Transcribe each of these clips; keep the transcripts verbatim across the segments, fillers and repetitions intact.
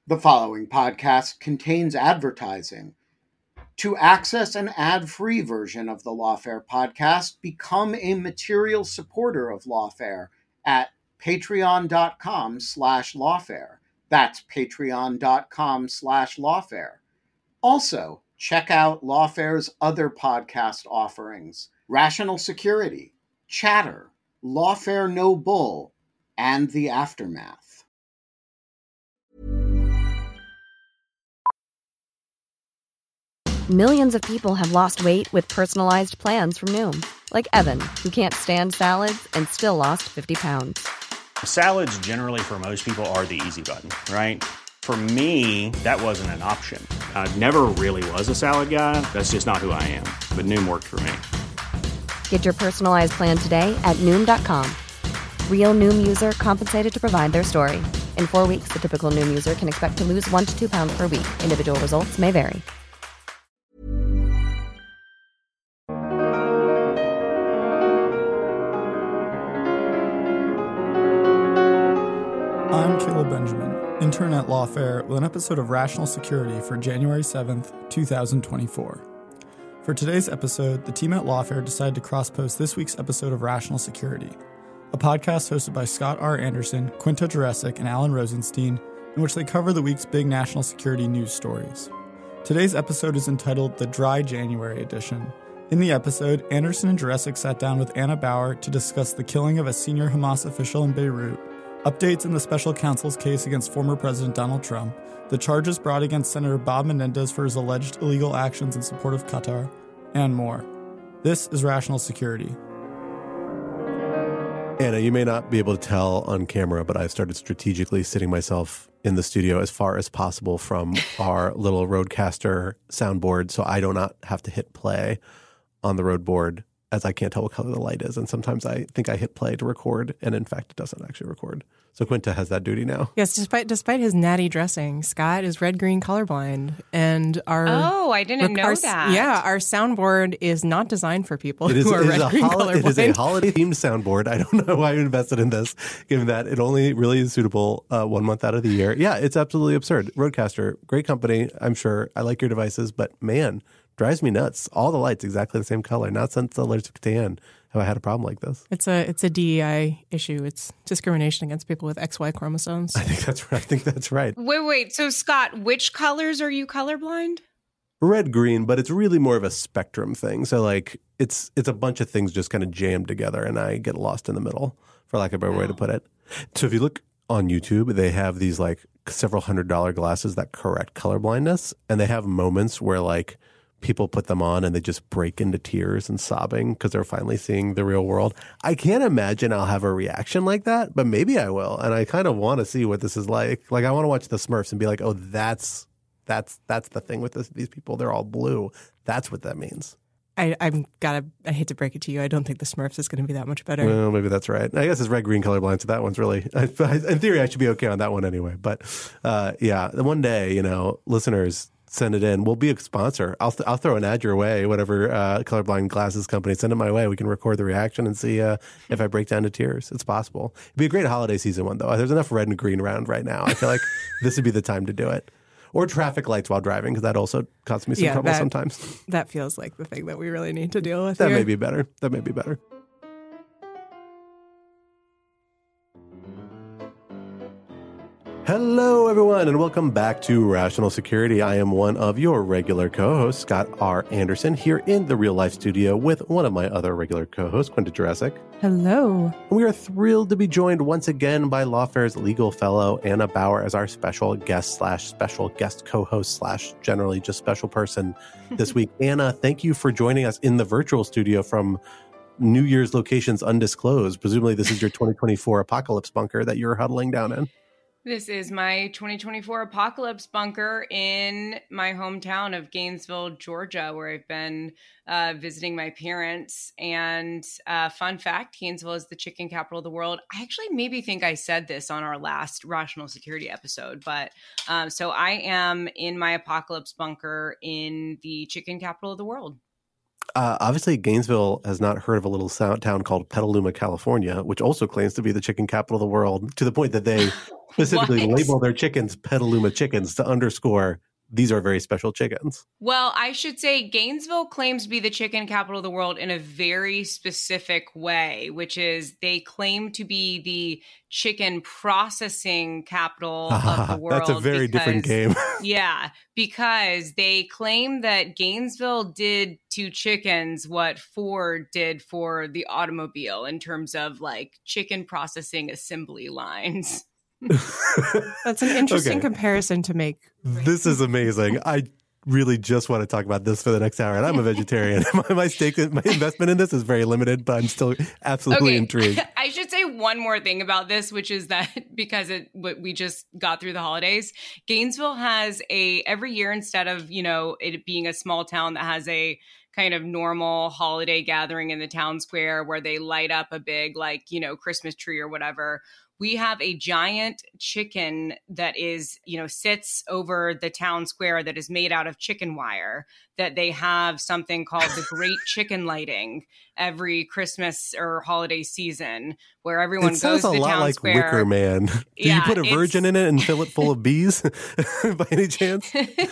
The following podcast contains advertising. To access an ad-free version of the Lawfare podcast, become a material supporter of Lawfare at patreon.com slash lawfare. That's patreon.com slash lawfare. Also, check out Lawfare's other podcast offerings: Rational Security, Chatter, Lawfare No Bull, and The Aftermath. Millions of people have lost weight with personalized plans from Noom. Like Evan, who can't stand salads and still lost fifty pounds. Salads generally for most people are the easy button, right? For me, that wasn't an option. I never really was a salad guy. That's just not who I am. But Noom worked for me. Get your personalized plan today at Noom dot com. Real Noom user compensated to provide their story. In four weeks, the typical Noom user can expect to lose one to two pounds per week. Individual results may vary. I'm Caleb Benjamin, intern at Lawfare, with an episode of Rational Security for January seventh, twenty twenty-four. For today's episode, the team at Lawfare decided to cross-post this week's episode of Rational Security, a podcast hosted by Scott R. Anderson, Quinta Jurecic, and Alan Rosenstein, in which they cover the week's big national security news stories. Today's episode is entitled The Dry January Edition. In the episode, Anderson and Jurecic sat down with Anna Bauer to discuss the killing of a senior Hamas official in Beirut, updates in the special counsel's case against former President Donald Trump, the charges brought against Senator Bob Menendez for his alleged illegal actions in support of Qatar, and more. This is Rational Security. Anna, you may not be able to tell on camera, but I started strategically sitting myself in the studio as far as possible from our little Rodecaster soundboard so I do not have to hit play on the Rode board, as I can't tell what color the light is. And sometimes I think I hit play to record, and in fact, it doesn't actually record. So Quinta has that duty now. Yes, despite despite his natty dressing, Scott is red-green colorblind. And our Oh, I didn't know our, that. Yeah, our soundboard is not designed for people It is, who are it is red-green hol- colorblind. It is a holiday-themed soundboard. I don't know why you invested in this, given that it only really is suitable uh, one month out of the year. Yeah, it's absolutely absurd. Rodecaster, great company, I'm sure. I like your devices, but man, drives me nuts. All the lights exactly the same color. Not since Allergic to Tan have I had a problem like this. It's a it's a D E I issue. It's discrimination against people with X Y chromosomes. I think that's right. I think that's right. Wait, wait. So, Scott, which colors are you colorblind? Red, green, but it's really more of a spectrum thing. So, like, it's it's a bunch of things just kind of jammed together, and I get lost in the middle, for lack of a better way to put it. So, if you look on YouTube, they have these like several hundred dollar glasses that correct color blindness, and they have moments where like people put them on and they just break into tears and sobbing because they're finally seeing the real world. I can't imagine I'll have a reaction like that, but maybe I will. And I kind of want to see what this is like. Like, I want to watch the Smurfs and be like, oh, that's that's that's the thing with this, these people. They're all blue. That's what that means. I, I'm gotta. I hate to break it to you. I don't think the Smurfs is going to be that much better. Well, maybe that's right. I guess it's red, green colorblind, so that one's really. I, in theory, I should be okay on that one anyway. But uh, yeah, one day, you know, listeners, send it in. We'll be a sponsor. I'll th- I'll throw an ad your way. Whatever uh, colorblind glasses company, send it my way. We can record the reaction and see uh, if I break down to tears. It's possible. It'd be a great holiday season one though. There's enough red and green around right now. I feel like this would be the time to do it. Or traffic lights while driving, because that also causes me some yeah, trouble that, sometimes. That feels like the thing that we really need to deal with. That here. may be better. That may be better. Hello, everyone, and welcome back to Rational Security. I am one of your regular co-hosts, Scott R. Anderson, here in the real-life studio with one of my other regular co-hosts, Quinta Jurecic. Hello. And we are thrilled to be joined once again by Lawfare's legal fellow, Anna Bauer, as our special guest slash special guest co-host slash generally just special person this week. Anna, thank you for joining us in the virtual studio from New Year's locations undisclosed. Presumably this is your twenty twenty-four apocalypse bunker that you're huddling down in. This is my twenty twenty-four apocalypse bunker in my hometown of Gainesville, Georgia, where I've been uh, visiting my parents. And uh, fun fact, Gainesville is the chicken capital of the world. I actually maybe think I said this on our last Rational Security episode, but um, so I am in my apocalypse bunker in the chicken capital of the world. Uh, obviously, Gainesville has not heard of a little sound town called Petaluma, California, which also claims to be the chicken capital of the world, to the point that they specifically label their chickens Petaluma chickens to underscore these are very special chickens. Well, I should say Gainesville claims to be the chicken capital of the world in a very specific way, which is they claim to be the chicken processing capital of the world. That's a very because, different game. Yeah, because they claim that Gainesville did to chickens what Ford did for the automobile in terms of like chicken processing assembly lines. That's an interesting Okay. comparison to make. This is amazing. I really just want to talk about this for the next hour, and I'm a vegetarian. my, my stake, my investment in this is very limited, but I'm still absolutely Okay. intrigued. I should say one more thing about this, which is that because it we just got through the holidays, Gainesville has a every year, instead of, you know, it being a small town that has a kind of normal holiday gathering in the town square where they light up a big, like, you know, Christmas tree or whatever. We have a giant chicken that is, you know, sits over the town square that is made out of chicken wire, that they have something called the Great Chicken Lighting every Christmas or holiday season, where everyone It goes sounds a to the lot town like square. Wicker Man. Do Yeah, you put a it's- virgin in it and fill it full of bees by any chance?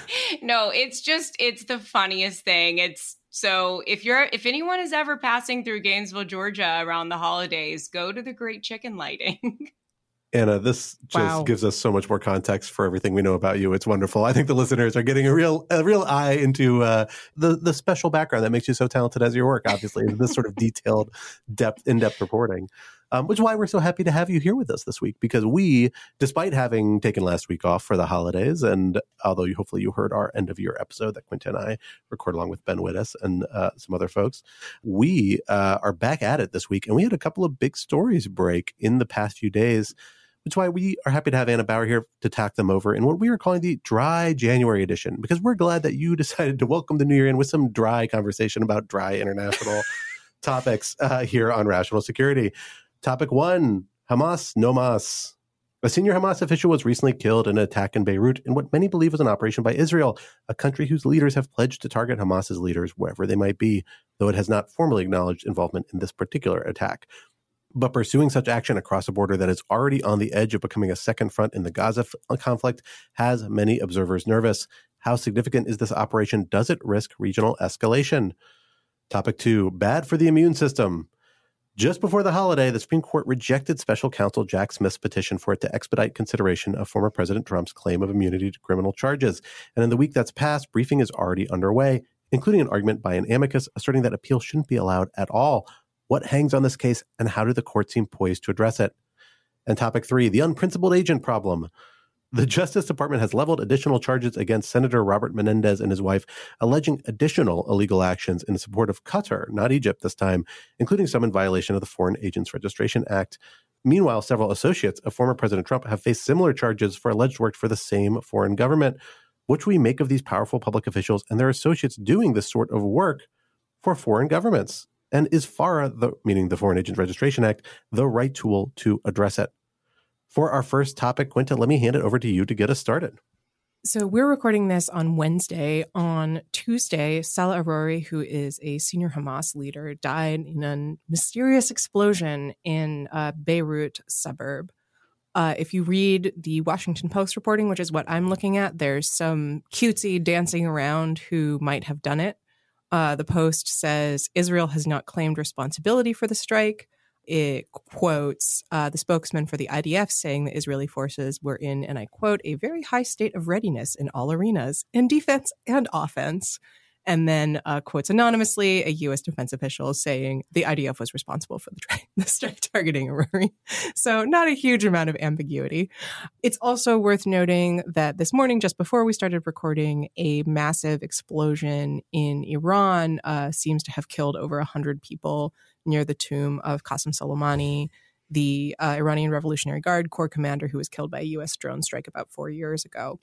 No, it's just, it's the funniest thing. It's so if you're, if anyone is ever passing through Gainesville, Georgia around the holidays, go to the Great Chicken Lighting. Anna, this just Wow. gives us so much more context for everything we know about you. It's wonderful. I think the listeners are getting a real, a real eye into uh, the the special background that makes you so talented as your work. Obviously, is this sort of detailed, depth, in-depth reporting. Um, which is why we're so happy to have you here with us this week, because we, despite having taken last week off for the holidays, and although you hopefully you heard our end of year episode that Quinta and I record along with Ben Wittes and uh, some other folks, we uh, are back at it this week, and we had a couple of big stories break in the past few days, which is why we are happy to have Anna Bauer here to tack them over in what we are calling the Dry January edition, because we're glad that you decided to welcome the new year in with some dry conversation about dry international topics uh, here on Rational Security. Topic one, Hamas no mas. A senior Hamas official was recently killed in an attack in Beirut in what many believe was an operation by Israel, a country whose leaders have pledged to target Hamas's leaders wherever they might be, though it has not formally acknowledged involvement in this particular attack. But pursuing such action across a border that is already on the edge of becoming a second front in the Gaza f- conflict has many observers nervous. How significant is this operation? Does it risk regional escalation? Topic two, bad for the immune system. Just before the holiday, the Supreme Court rejected special counsel Jack Smith's petition for it to expedite consideration of former President Trump's claim of immunity to criminal charges. And in the week that's passed, briefing is already underway, including an argument by an amicus asserting that appeal shouldn't be allowed at all. What hangs on this case, and how do the courts seem poised to address it? And topic three, the unprincipled agent problem. The Justice Department has leveled additional charges against Senator Robert Menendez and his wife, alleging additional illegal actions in support of Qatar, not Egypt this time, including some in violation of the Foreign Agents Registration Act. Meanwhile, several associates of former President Trump have faced similar charges for alleged work for the same foreign government. What do we make of these powerful public officials and their associates doing this sort of work for foreign governments? And is FARA, the, meaning the Foreign Agents Registration Act, the right tool to address it? For our first topic, Quinta, let me hand it over to you to get us started. So we're recording this on Wednesday. On Tuesday, Salah Arori, who is a senior Hamas leader, died in a mysterious explosion in a Beirut suburb. Uh, if you read the Washington Post reporting, which is what I'm looking at, there's some cutesy dancing around who might have done it. Uh, the Post says Israel has not claimed responsibility for the strike. It quotes uh, the spokesman for the I D F saying the Israeli forces were in, and I quote, a very high state of readiness in all arenas, in defense and offense. And then uh, quotes anonymously a U S defense official saying the I D F was responsible for the, tra- the strike targeting Arori. So not a huge amount of ambiguity. It's also worth noting that this morning, just before we started recording, a massive explosion in Iran uh, seems to have killed over one hundred people near the tomb of Qasem Soleimani, the uh, Iranian Revolutionary Guard Corps commander who was killed by a U S drone strike about four years ago.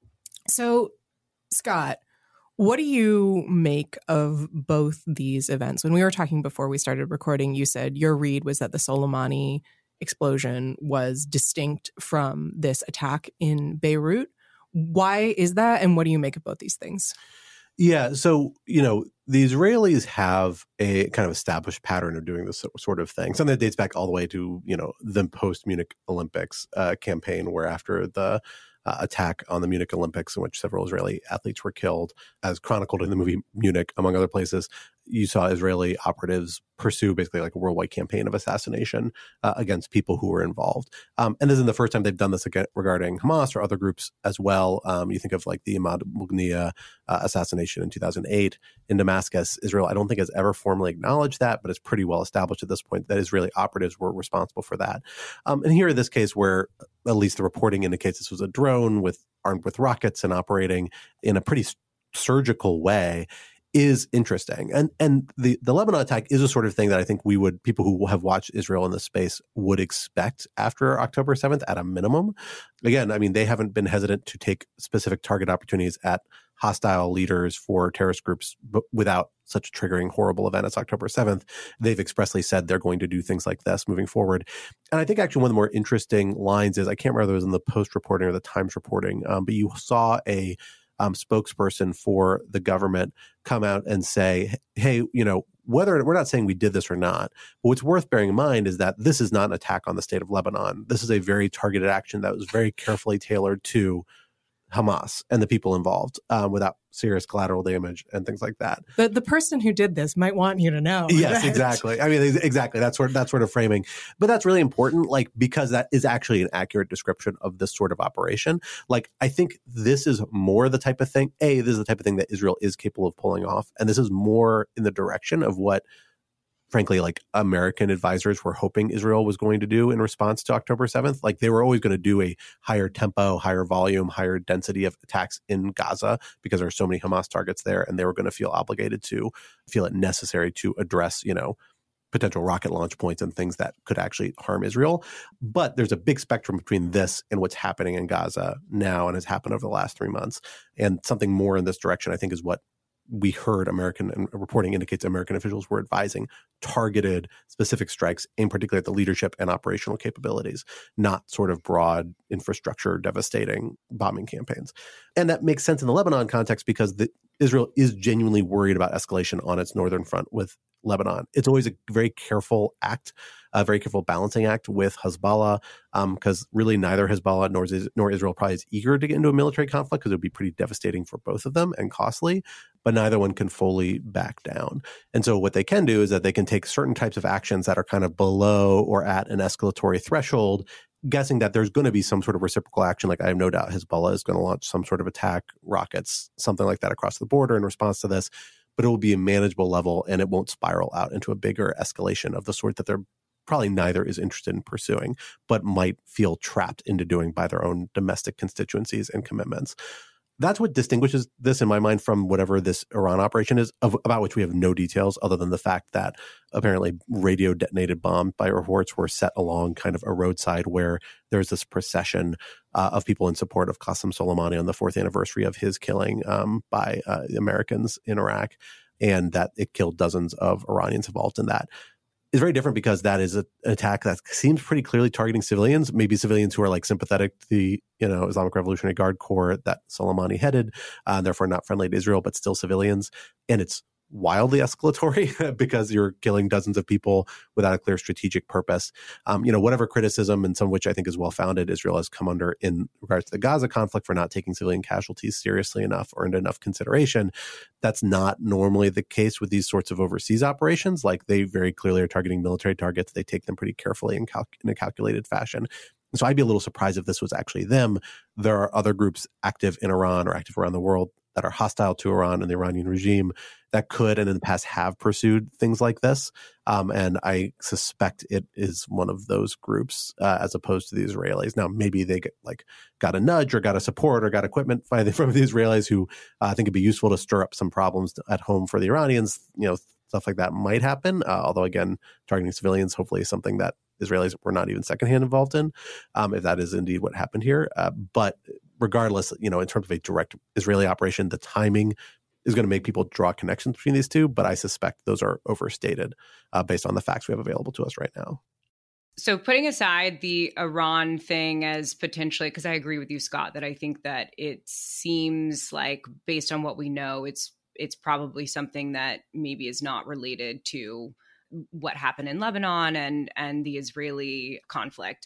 So, Scott, what do you make of both these events? When we were talking before we started recording, you said your read was that the Soleimani explosion was distinct from this attack in Beirut. Why is that, and what do you make of both these things? Yeah. So, you know, the Israelis have a kind of established pattern of doing this sort of thing. Something that dates back all the way to, you know, the post-Munich Olympics uh, campaign, where after the uh, attack on the Munich Olympics, in which several Israeli athletes were killed, as chronicled in the movie Munich, among other places, you saw Israeli operatives pursue basically like a worldwide campaign of assassination uh, against people who were involved. Um, and this isn't the first time they've done this again regarding Hamas or other groups as well. Um, you think of like the Ahmad Mughniya uh, assassination in two thousand eight in Damascus. Israel, I don't think has ever formally acknowledged that, but it's pretty well established at this point that Israeli operatives were responsible for that. Um, and here in this case, where at least the reporting indicates this was a drone with armed with rockets and operating in a pretty surgical way, is interesting. And and the, the Lebanon attack is a sort of thing that I think we would, people who have watched Israel in this space would expect after October seventh at a minimum. Again, I mean, they haven't been hesitant to take specific target opportunities at hostile leaders for terrorist groups, but without such a triggering, horrible event as October seventh. They've expressly said they're going to do things like this moving forward. And I think actually one of the more interesting lines is, I can't remember if it was in the Post reporting or the Times reporting, um, but you saw a Um, spokesperson for the government come out and say, hey, you know, whether we're not saying we did this or not, but what's worth bearing in mind is that this is not an attack on the state of Lebanon. This is a very targeted action that was very carefully tailored to Hamas and the people involved, um, without serious collateral damage and things like that. The the person who did this might want you to know. Yes, that. exactly. I mean, exactly. That's sort of, that sort of framing. But that's really important, like, because that is actually an accurate description of this sort of operation. Like, I think this is more the type of thing, A, this is the type of thing that Israel is capable of pulling off. And this is more in the direction of what, frankly, like American advisors were hoping Israel was going to do in response to October seventh. Like, they were always going to do a higher tempo, higher volume, higher density of attacks in Gaza because there are so many Hamas targets there, and they were going to feel obligated to feel it necessary to address, you know, potential rocket launch points and things that could actually harm Israel. But there's a big spectrum between this and what's happening in Gaza now and has happened over the last three months. And something more in this direction, I think, is what we heard American and reporting indicates American officials were advising targeted specific strikes, in particular at the leadership and operational capabilities, not sort of broad infrastructure devastating bombing campaigns. And that makes sense in the Lebanon context because the, Israel is genuinely worried about escalation on its northern front with Lebanon. It's always a very careful act, a very careful balancing act with Hezbollah, because um, really neither Hezbollah nor, nor Israel probably is eager to get into a military conflict because it would be pretty devastating for both of them and costly, but neither one can fully back down. And so what they can do is that they can take certain types of actions that are kind of below or at an escalatory threshold, guessing that there's going to be some sort of reciprocal action. Like, I have no doubt Hezbollah is going to launch some sort of attack, rockets, something like that across the border in response to this, but it will be a manageable level and it won't spiral out into a bigger escalation of the sort that they're probably neither is interested in pursuing, but might feel trapped into doing by their own domestic constituencies and commitments. That's what distinguishes this, in my mind, from whatever this Iran operation is, of, about which we have no details other than the fact that apparently radio detonated bombs by reports were set along kind of a roadside where there's this procession uh, of people in support of Qasem Soleimani on the fourth anniversary of his killing um, by uh, Americans in Iraq, and that it killed dozens of Iranians involved in that. Is very different because that is a, an attack that seems pretty clearly targeting civilians, maybe civilians who are like sympathetic to the, you know, Islamic Revolutionary Guard Corps that Soleimani headed, uh, therefore not friendly to Israel, but still civilians. And it's wildly escalatory because you're killing dozens of people without a clear strategic purpose. Um, you know, whatever criticism, and some of which I think is well-founded, Israel has come under in regards to the Gaza conflict for not taking civilian casualties seriously enough or into enough consideration. That's not normally the case with these sorts of overseas operations. Like, they very clearly are targeting military targets. They take them pretty carefully in, cal- in a calculated fashion. So I'd be a little surprised if this was actually them. There are other groups active in Iran or active around the world that are hostile to Iran and the Iranian regime that could and in the past have pursued things like this. Um, and I suspect it is one of those groups uh, as opposed to the Israelis. Now, maybe they get, like got a nudge or got a support or got equipment from the Israelis who uh, I think it'd be useful to stir up some problems at home for the Iranians. You know, stuff like that might happen. Uh, although, again, targeting civilians hopefully is something that Israelis were not even secondhand involved in, um, if that is indeed what happened here. Uh, but regardless, you know, in terms of a direct Israeli operation, the timing is going to make people draw connections between these two. But I suspect those are overstated uh, based on the facts we have available to us right now. So putting aside the Iran thing as potentially, because I agree with you, Scott, that I think that it seems like, based on what we know, it's it's probably something that maybe is not related to what happened in Lebanon and, and the Israeli conflict.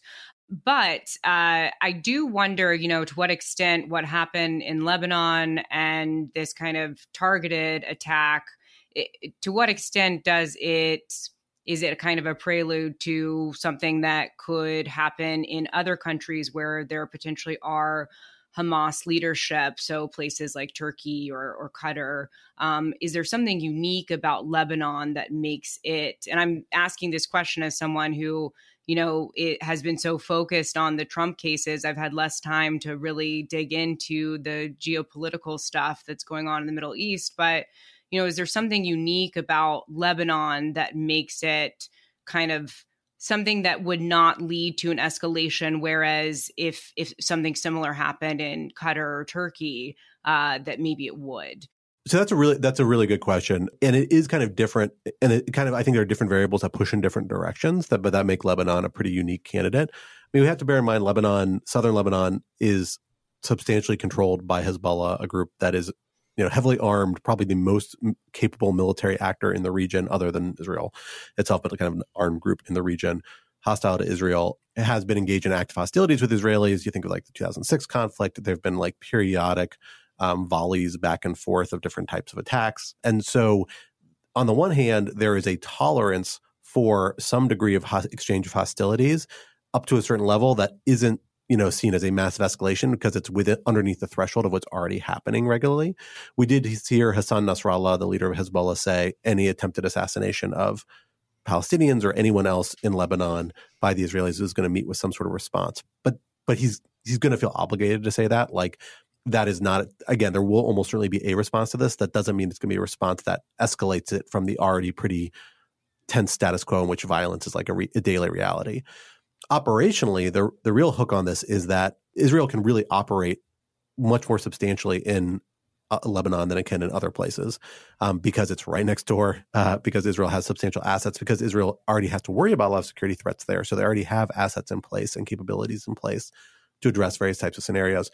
But uh, I do wonder, you know, to what extent what happened in Lebanon and this kind of targeted attack, it, to what extent does it, is it a kind of a prelude to something that could happen in other countries where there potentially are Hamas leadership, so places like Turkey or, or Qatar? Um, is there something unique about Lebanon that makes it, and I'm asking this question as someone who, you know, it has been so focused on the Trump cases, I've had less time to really dig into the geopolitical stuff that's going on in the Middle East. But, you know, is there something unique about Lebanon that makes it kind of something that would not lead to an escalation, whereas if if something similar happened in Qatar or Turkey, uh, that maybe it would? So that's a really that's a really good question, and it is kind of different, and it kind of I think there are different variables that push in different directions, that but that make Lebanon a pretty unique candidate. I mean, we have to bear in mind Lebanon, southern Lebanon, is substantially controlled by Hezbollah, a group that is, you know, heavily armed, probably the most capable military actor in the region, other than Israel itself, but kind of an armed group in the region, hostile to Israel. It has been engaged in active hostilities with Israelis. You think of like the two thousand six conflict. There have been like periodic um, volleys back and forth of different types of attacks. And so on the one hand, there is a tolerance for some degree of ho- exchange of hostilities up to a certain level that isn't, you know, seen as a massive escalation because it's within underneath the threshold of what's already happening regularly. We did hear Hassan Nasrallah, the leader of Hezbollah, say any attempted assassination of Palestinians or anyone else in Lebanon by the Israelis is going to meet with some sort of response. But but he's he's going to feel obligated to say that. Like, that is not, again, there will almost certainly be a response to this. That doesn't mean it's going to be a response that escalates it from the already pretty tense status quo in which violence is like a, re, a daily reality. Operationally, the the real hook on this is that Israel can really operate much more substantially in uh, Lebanon than it can in other places, um, because it's right next door, uh, because Israel has substantial assets, because Israel already has to worry about a lot of security threats there. So they already have assets in place and capabilities in place to address various types of scenarios.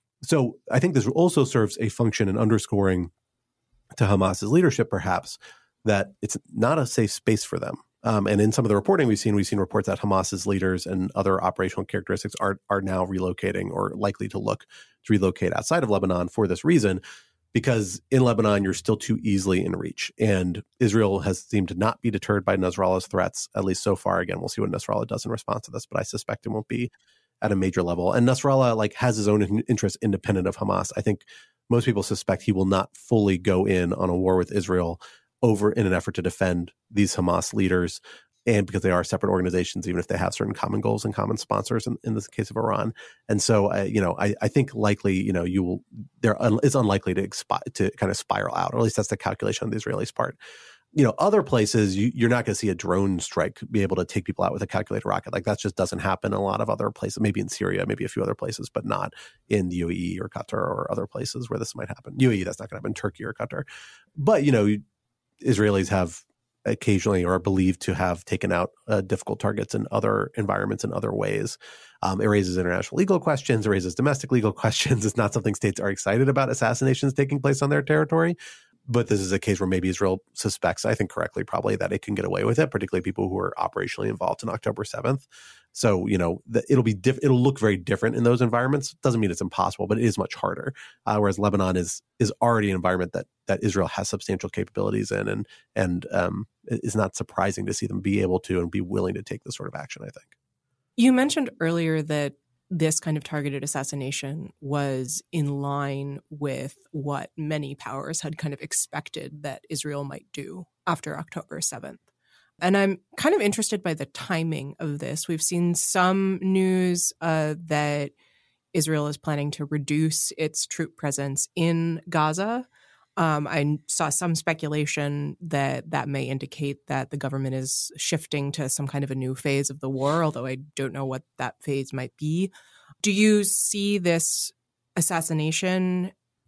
So I think this also serves a function in underscoring to Hamas's leadership, perhaps, that it's not a safe space for them. Um, and in some of the reporting we've seen, we've seen reports that Hamas's leaders and other operational characteristics are are now relocating or likely to look to relocate outside of Lebanon for this reason, because in Lebanon, you're still too easily in reach. And Israel has seemed to not be deterred by Nasrallah's threats, at least so far. Again, we'll see what Nasrallah does in response to this, but I suspect it won't be at a major level. And Nasrallah like has his own interests independent of Hamas. I think most people suspect he will not fully go in on a war with Israel over in an effort to defend these Hamas leaders, and because they are separate organizations, even if they have certain common goals and common sponsors in, in this case of Iran. And so, uh, you know, I, I think likely, you know, you will, there is unlikely to expi- to kind of spiral out, or at least that's the calculation on the Israelis' part. You know, other places, you, you're not going to see a drone strike be able to take people out with a calculated rocket. Like that just doesn't happen in a lot of other places, maybe in Syria, maybe a few other places, but not in the U A E or Qatar or other places where this might happen. U A E, that's not going to happen, Turkey or Qatar. But, you know, Israelis have occasionally or are believed to have taken out uh, difficult targets in other environments in other ways. Um, it raises international legal questions. It raises domestic legal questions. It's not something states are excited about assassinations taking place on their territory. But this is a case where maybe Israel suspects, I think correctly, probably that it can get away with it, particularly people who are operationally involved in October seventh. So, you know, the, it'll be diff- it'll look very different in those environments. Doesn't mean it's impossible, but it is much harder. Uh, whereas Lebanon is is already an environment that that Israel has substantial capabilities in, and and um, it's not surprising to see them be able to and be willing to take this sort of action, I think. You mentioned earlier that this kind of targeted assassination was in line with what many powers had kind of expected that Israel might do after October seventh. And I'm kind of interested by the timing of this. We've seen some news uh, that Israel is planning to reduce its troop presence in Gaza. Um, I saw some speculation that that may indicate that the government is shifting to some kind of a new phase of the war, although I don't know what that phase might be. Do you see this assassination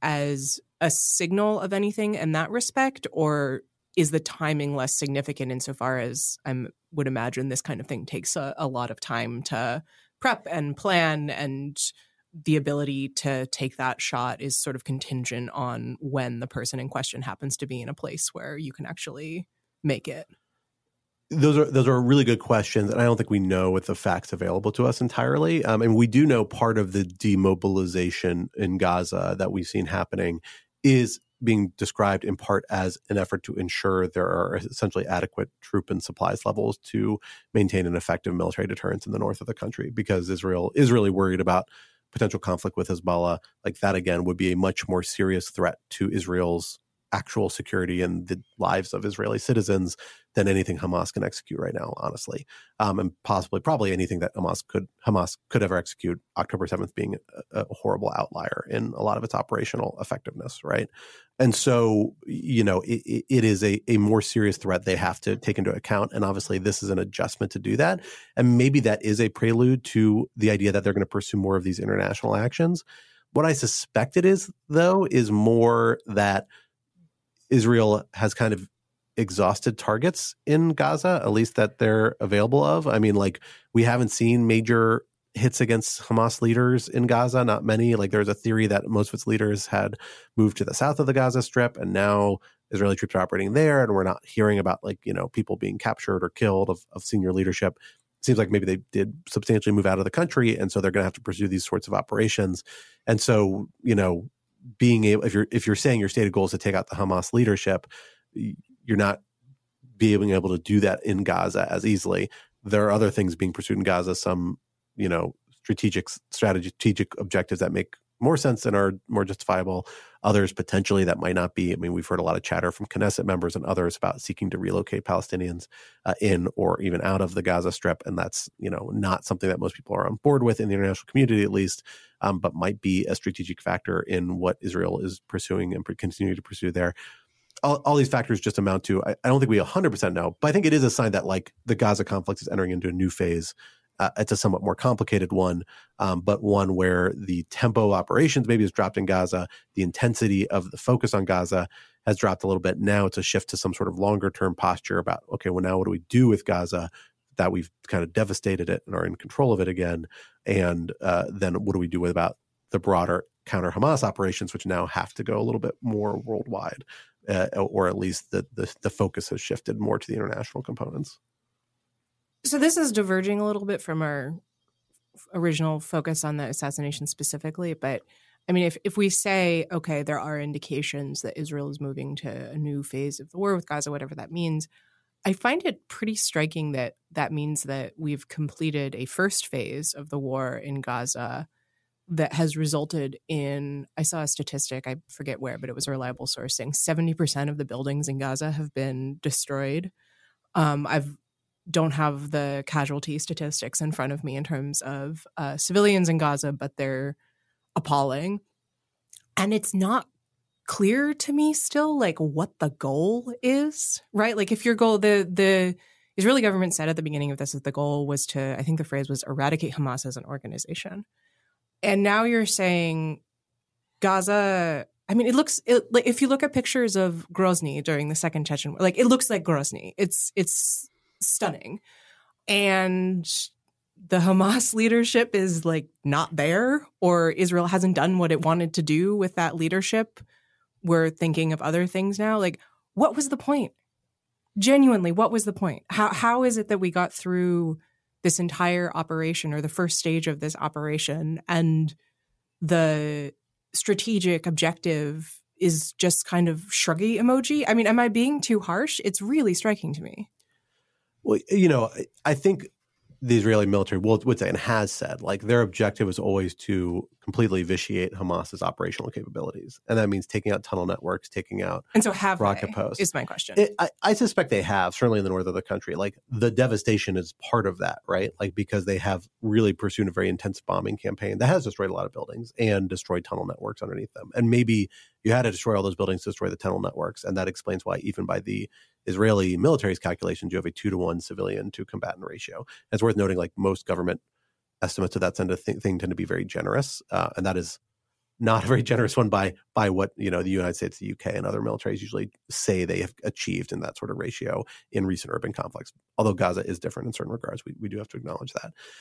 as a signal of anything in that respect, or is the timing less significant insofar as I would imagine this kind of thing takes a, a lot of time to prep and plan and the ability to take that shot is sort of contingent on when the person in question happens to be in a place where you can actually make it? Those are those are really good questions, and I don't think we know with the facts available to us entirely. Um, and we do know part of the demobilization in Gaza that we've seen happening is being described in part as an effort to ensure there are essentially adequate troop and supplies levels to maintain an effective military deterrence in the north of the country, because Israel is really worried about potential conflict with Hezbollah. Like that, again, would be a much more serious threat to Israel's actual security and the lives of Israeli citizens than anything Hamas can execute right now, honestly. Um, and possibly, probably anything that Hamas could Hamas could ever execute, October seventh being a, a horrible outlier in a lot of its operational effectiveness, right? And so, you know, it, it is a, a more serious threat they have to take into account. And obviously, this is an adjustment to do that. And maybe that is a prelude to the idea that they're going to pursue more of these international actions. What I suspect it is, though, is more that Israel has kind of exhausted targets in Gaza, at least that they're available of. I mean, like, we haven't seen major hits against Hamas leaders in Gaza, not many. Like, there's a theory that most of its leaders had moved to the south of the Gaza Strip, and now Israeli troops are operating there, and we're not hearing about, like, you know, people being captured or killed of, of senior leadership. It seems like maybe they did substantially move out of the country, and so they're going to have to pursue these sorts of operations. And so, you know, being able, if you're if you're saying your stated goal is to take out the Hamas leadership, you're not being able to do that in Gaza as easily. There are other things being pursued in Gaza, some, you know, strategic strategy, strategic objectives that make more sense and are more justifiable. Others potentially that might not be. I mean, we've heard a lot of chatter from Knesset members and others about seeking to relocate Palestinians uh, in or even out of the Gaza Strip, and that's, you know, not something that most people are on board with in the international community, at least, um, but might be a strategic factor in what Israel is pursuing and continuing to pursue there. All, all these factors just amount to, I, I don't think we one hundred percent know, but I think it is a sign that, like, the Gaza conflict is entering into a new phase. Uh, it's a somewhat more complicated one, um, but one where the tempo of operations maybe has dropped in Gaza. The intensity of the focus on Gaza has dropped a little bit. Now it's a shift to some sort of longer term posture about, okay, well, now what do we do with Gaza that we've kind of devastated it and are in control of it again? And uh, then what do we do with about the broader counter Hamas operations, which now have to go a little bit more worldwide, uh, or at least the, the the focus has shifted more to the international components. So this is diverging a little bit from our original focus on the assassination specifically. But I mean, if, if we say, okay, there are indications that Israel is moving to a new phase of the war with Gaza, whatever that means, I find it pretty striking that that means that we've completed a first phase of the war in Gaza that has resulted in, I saw a statistic, I forget where, but it was a reliable source saying seventy percent of the buildings in Gaza have been destroyed. Um, I've don't have the casualty statistics in front of me in terms of uh, civilians in Gaza, but they're appalling. And it's not clear to me still, like, what the goal is, right? Like, if your goal, the the Israeli government said at the beginning of this that the goal was to, I think the phrase was eradicate Hamas as an organization. And now you're saying Gaza, I mean, it looks, it, like, if you look at pictures of Grozny during the Second Chechen War, like, it looks like Grozny. It's, it's, stunning. And the Hamas leadership is, like, not there, or Israel hasn't done what it wanted to do with that leadership. We're thinking of other things now. Like, what was the point? Genuinely, what was the point? How how is it that we got through this entire operation, or the first stage of this operation, and the strategic objective is just kind of shruggy emoji? I mean, am I being too harsh? It's really striking to me. Well, you know, I think the Israeli military will, would say and has said, like, their objective is always to completely vitiate Hamas's operational capabilities. And that means taking out tunnel networks, taking out and so have rocket they, posts. Is my question. It, I, I suspect they have, certainly in the north of the country. Like, the devastation is part of that, right? Like, because they have really pursued a very intense bombing campaign that has destroyed a lot of buildings and destroyed tunnel networks underneath them. And maybe you had to destroy all those buildings to destroy the tunnel networks. And that explains why, even by the Israeli military's calculations, you have a two to one civilian to combatant ratio. And it's worth noting, like, most government estimates of that kind of thing tend to be very generous. Uh, and that is not a very generous one by by what, you know, the United States, the U K, and other militaries usually say they have achieved in that sort of ratio in recent urban conflicts. Although Gaza is different in certain regards, we, we do have to acknowledge that.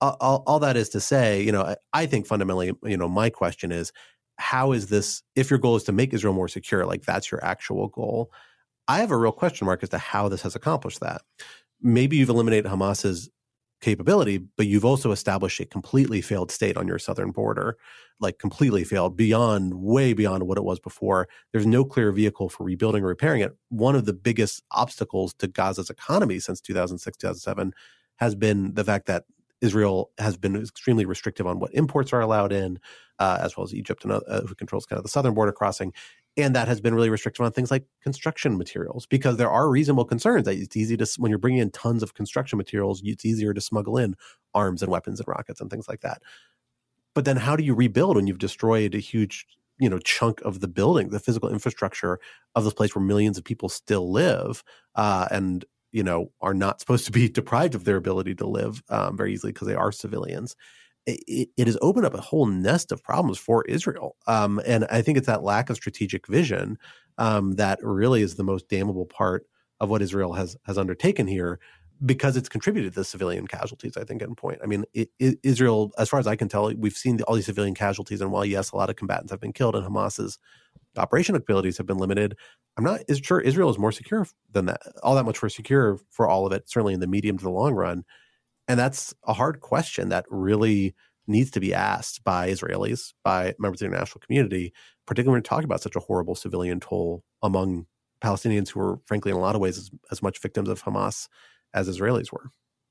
all, all that is to say, you know, I, I think fundamentally, you know, my question is, how is this, if your goal is to make Israel more secure, like that's your actual goal, I have a real question mark as to how this has accomplished that. Maybe you've eliminated Hamas's capability, but you've also established a completely failed state on your southern border, like completely failed beyond, way beyond what it was before. There's no clear vehicle for rebuilding or repairing it. One of the biggest obstacles to Gaza's economy since two thousand six, two thousand seven has been the fact that Israel has been extremely restrictive on what imports are allowed in, uh, as well as Egypt, and, uh, who controls kind of the southern border crossing. And that has been really restrictive on things like construction materials, because there are reasonable concerns that it's easy to, when you're bringing in tons of construction materials, it's easier to smuggle in arms and weapons and rockets and things like that. But then how do you rebuild when you've destroyed a huge, you know, chunk of the building, the physical infrastructure of this place where millions of people still live, uh, and, you know, are not supposed to be deprived of their ability to live um, very easily because they are civilians? It, it has opened up a whole nest of problems for Israel. Um, and I think it's that lack of strategic vision um, that really is the most damnable part of what Israel has has undertaken here, because it's contributed to the civilian casualties, I think, at a point. I mean, it, it, Israel, as far as I can tell, we've seen the, all these civilian casualties. And while, yes, a lot of combatants have been killed and Hamas's operational abilities have been limited, I'm not is sure Israel is more secure than that, all that much more secure for all of it, certainly in the medium to the long run. And that's a hard question that really needs to be asked by Israelis, by members of the international community, particularly when we're talking about such a horrible civilian toll among Palestinians who were, frankly, in a lot of ways, as, as much victims of Hamas as Israelis were.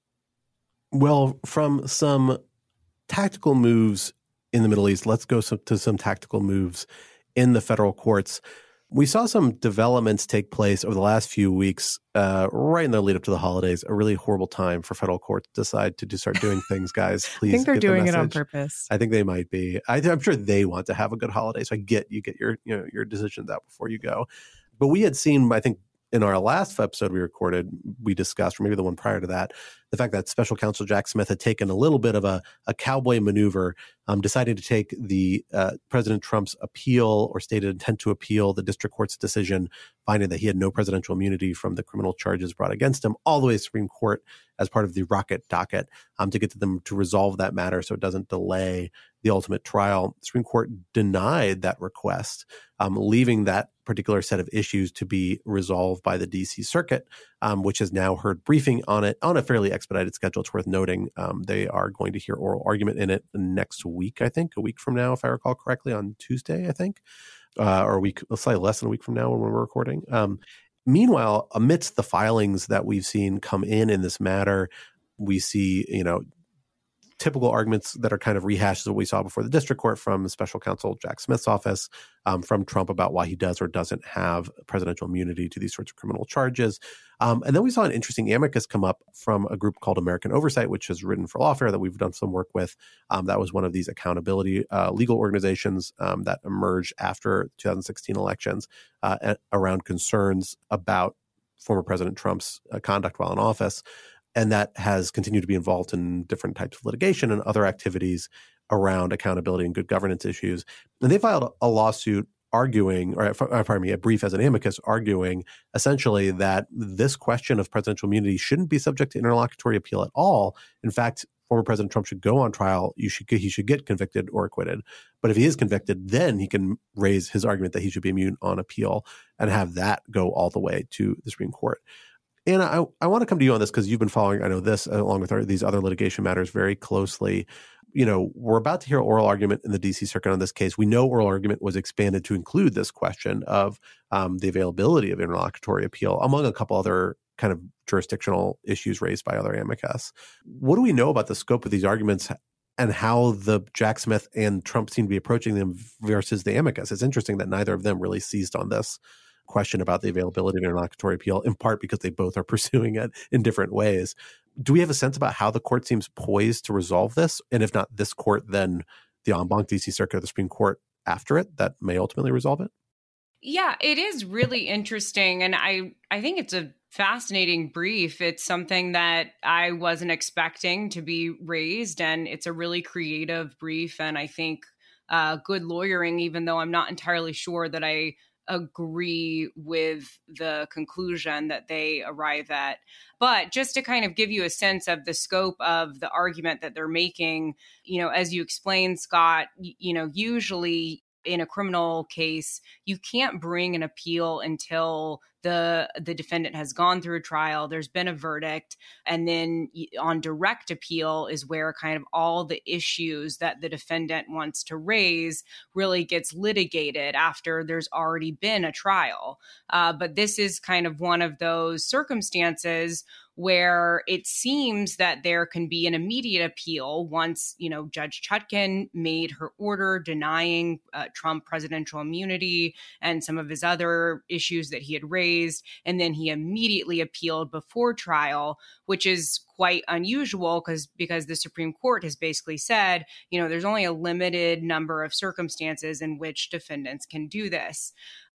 Well, from some tactical moves in the Middle East, let's go some, to some tactical moves in the federal courts. We saw some developments take place over the last few weeks, uh, right in the lead up to the holidays. A really horrible time for federal courts to decide to, to start doing things, guys. Please, I think they're doing the it on purpose. I think they might be. I, I'm sure they want to have a good holiday, so I get you get your you know your decisions out before you go. But we had seen, I think, in our last episode we recorded, we discussed, or maybe the one prior to that, the fact that Special Counsel Jack Smith had taken a little bit of a, a cowboy maneuver, um, deciding to take the uh, President Trump's appeal or stated intent to appeal the district court's decision, finding that he had no presidential immunity from the criminal charges brought against him, all the way to the Supreme Court as part of the rocket docket, um, to get to them to resolve that matter so it doesn't delay the ultimate trial. The Supreme Court denied that request, um, leaving that particular set of issues to be resolved by the D C Circuit, um, which has now heard briefing on it on a fairly expedited schedule. It's worth noting um, they are going to hear oral argument in it next week, I think, a week from now, if I recall correctly, on Tuesday, I think, uh, or a week, slightly less than a week from now when we're recording. Um, meanwhile, amidst the filings that we've seen come in in this matter, we see, you know, typical arguments that are kind of rehashes of what we saw before the district court from Special Counsel Jack Smith's office, um, from Trump about why he does or doesn't have presidential immunity to these sorts of criminal charges. Um, and then we saw an interesting amicus come up from a group called American Oversight, which is written for Lawfare that we've done some work with. Um, that was one of these accountability uh, legal organizations um, that emerged after two thousand sixteen elections uh, around concerns about former President Trump's uh, conduct while in office. And that has continued to be involved in different types of litigation and other activities around accountability and good governance issues. And they filed a lawsuit arguing, or pardon me, a brief as an amicus arguing essentially that this question of presidential immunity shouldn't be subject to interlocutory appeal at all. In fact, former President Trump should go on trial. You should he should get convicted or acquitted. But if he is convicted, then he can raise his argument that he should be immune on appeal and have that go all the way to the Supreme Court. And I, I want to come to you on this because you've been following, I know this, along with our, these other litigation matters very closely. You know, we're about to hear oral argument in the D C Circuit on this case. We know oral argument was expanded to include this question of um, the availability of interlocutory appeal, among a couple other kind of jurisdictional issues raised by other amicus. What do we know about the scope of these arguments and how the Jack Smith and Trump seem to be approaching them versus the amicus? It's interesting that neither of them really seized on this question about the availability of interlocutory appeal, in part because they both are pursuing it in different ways. Do we have a sense about how the court seems poised to resolve this? And if not this court, then the en banc D C Circuit or the Supreme Court after it that may ultimately resolve it? Yeah, it is really interesting. And I, I think it's a fascinating brief. It's something that I wasn't expecting to be raised. And it's a really creative brief. And I think uh, good lawyering, even though I'm not entirely sure that I agree with the conclusion that they arrive at. But just to kind of give you a sense of the scope of the argument that they're making, you know, as you explained, Scott, you, you know, usually in a criminal case, you can't bring an appeal until the the defendant has gone through a trial, there's been a verdict, and then on direct appeal is where kind of all the issues that the defendant wants to raise really gets litigated after there's already been a trial. Uh, but this is kind of one of those circumstances where it seems that there can be an immediate appeal once, you know, Judge Chutkan made her order denying uh, Trump presidential immunity and some of his other issues that he had raised. And then he immediately appealed before trial, which is quite unusual because because the Supreme Court has basically said, you know, there's only a limited number of circumstances in which defendants can do this.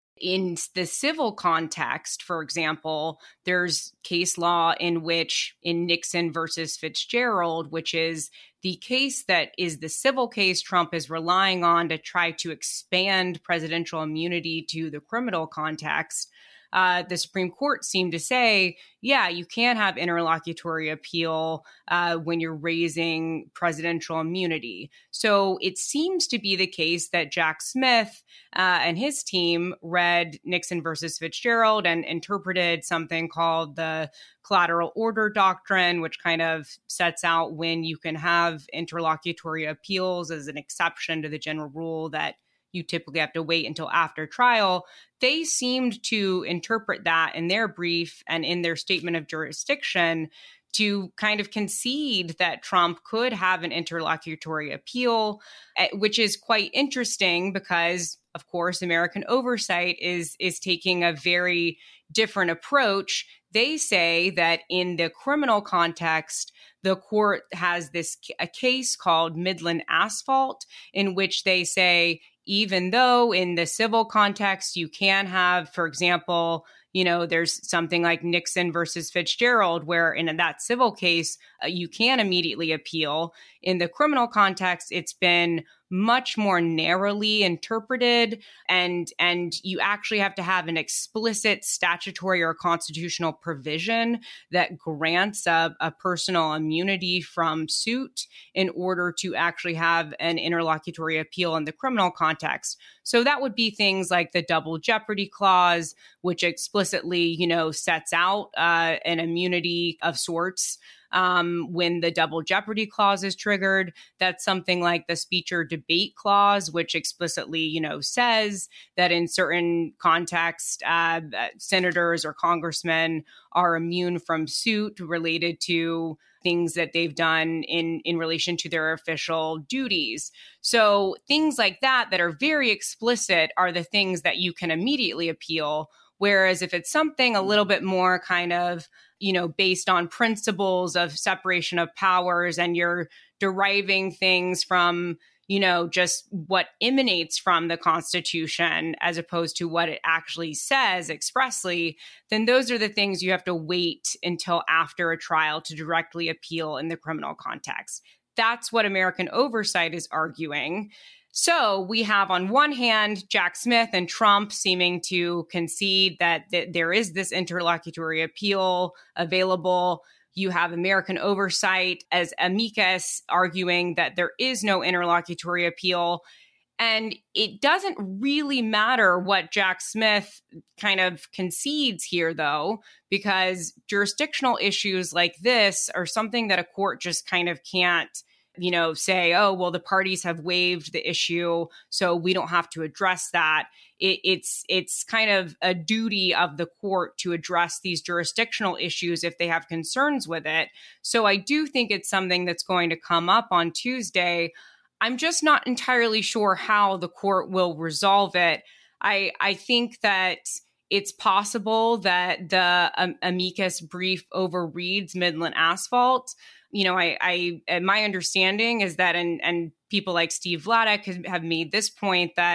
In the civil context, for example, there's case law in which in Nixon versus Fitzgerald, which is the case that is the civil case Trump is relying on to try to expand presidential immunity to the criminal context. Uh, the Supreme Court seemed to say, yeah, you can have interlocutory appeal uh, when you're raising presidential immunity. So it seems to be the case that Jack Smith uh, and his team read Nixon versus Fitzgerald and interpreted something called the collateral order doctrine, which kind of sets out when you can have interlocutory appeals as an exception to the general rule that you typically have to wait until after trial. They seemed to interpret that in their brief and in their statement of jurisdiction to kind of concede that Trump could have an interlocutory appeal, which is quite interesting because, of course, American Oversight is, is taking a very different approach. They say that in the criminal context, the court has this a case called Midland Asphalt, in which they say, even though in the civil context, you can have, for example, you know, there's something like Nixon versus Fitzgerald, where in that civil case, uh, you can immediately appeal. In the criminal context, it's been much more narrowly interpreted, and and you actually have to have an explicit statutory or constitutional provision that grants a, a personal immunity from suit in order to actually have an interlocutory appeal in the criminal context. So that would be things like the double jeopardy clause, which explicitly, you know, sets out uh, an immunity of sorts. Um, when the double jeopardy clause is triggered, that's something like the speech or debate clause, which explicitly, you know, says that in certain contexts, uh, senators or congressmen are immune from suit related to things that they've done in, in relation to their official duties. So things like that that are very explicit are the things that you can immediately appeal. Whereas if it's something a little bit more kind of, you know, based on principles of separation of powers and you're deriving things from, you know, just what emanates from the Constitution as opposed to what it actually says expressly, then those are the things you have to wait until after a trial to directly appeal in the criminal context. That's what American Oversight is arguing. So we have on one hand, Jack Smith and Trump seeming to concede that th- there is this interlocutory appeal available. You have American Oversight as amicus arguing that there is no interlocutory appeal. And it doesn't really matter what Jack Smith kind of concedes here, though, because jurisdictional issues like this are something that a court just kind of can't, you know, say, oh, well, the parties have waived the issue, so we don't have to address that. It, it's it's kind of a duty of the court to address these jurisdictional issues if they have concerns with it. So I do think it's something that's going to come up on Tuesday. I'm just not entirely sure how the court will resolve it. I, I think that it's possible that the um, amicus brief overreads Midland Asphalt. You know, I, I my understanding is that, and, and people like Steve Vladeck have made this point, that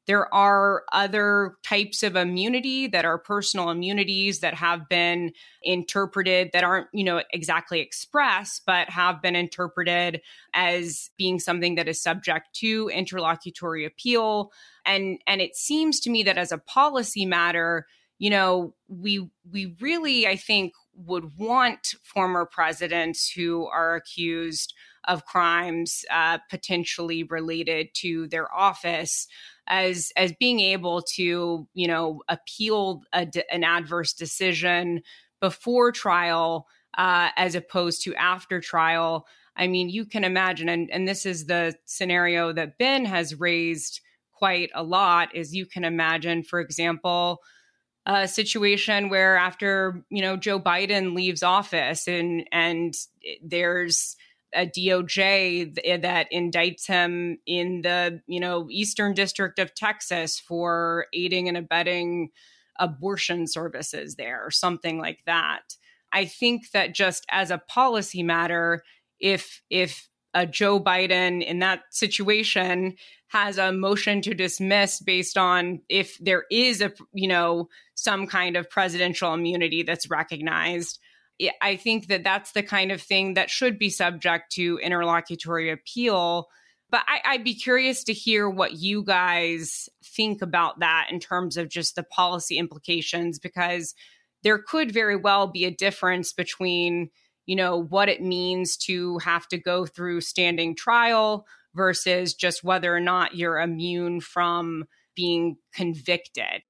there are other types of immunity that are personal immunities that have been interpreted that aren't, you know, exactly expressed, but have been interpreted as being something that is subject to interlocutory appeal. And, and it seems to me that as a policy matter, you know, we we really, I think, would want former presidents who are accused of crimes uh, potentially related to their office as as being able to, you know, appeal a, an adverse decision before trial uh, as opposed to after trial. I mean, you can imagine, and, and this is the scenario that Ben has raised quite a lot, is you can imagine, for example, a situation where after, you know, Joe Biden leaves office and and there's a D O J th- that indicts him in the, you know, Eastern District of Texas for aiding and abetting abortion services there or something like that. I think that just as a policy matter, if if a Joe Biden in that situation has a motion to dismiss based on if there is a, you know, some kind of presidential immunity that's recognized, I think that that's the kind of thing that should be subject to interlocutory appeal. But I, I'd be curious to hear what you guys think about that in terms of just the policy implications, because there could very well be a difference between, you know, what it means to have to go through standing trial versus just whether or not you're immune from being convicted.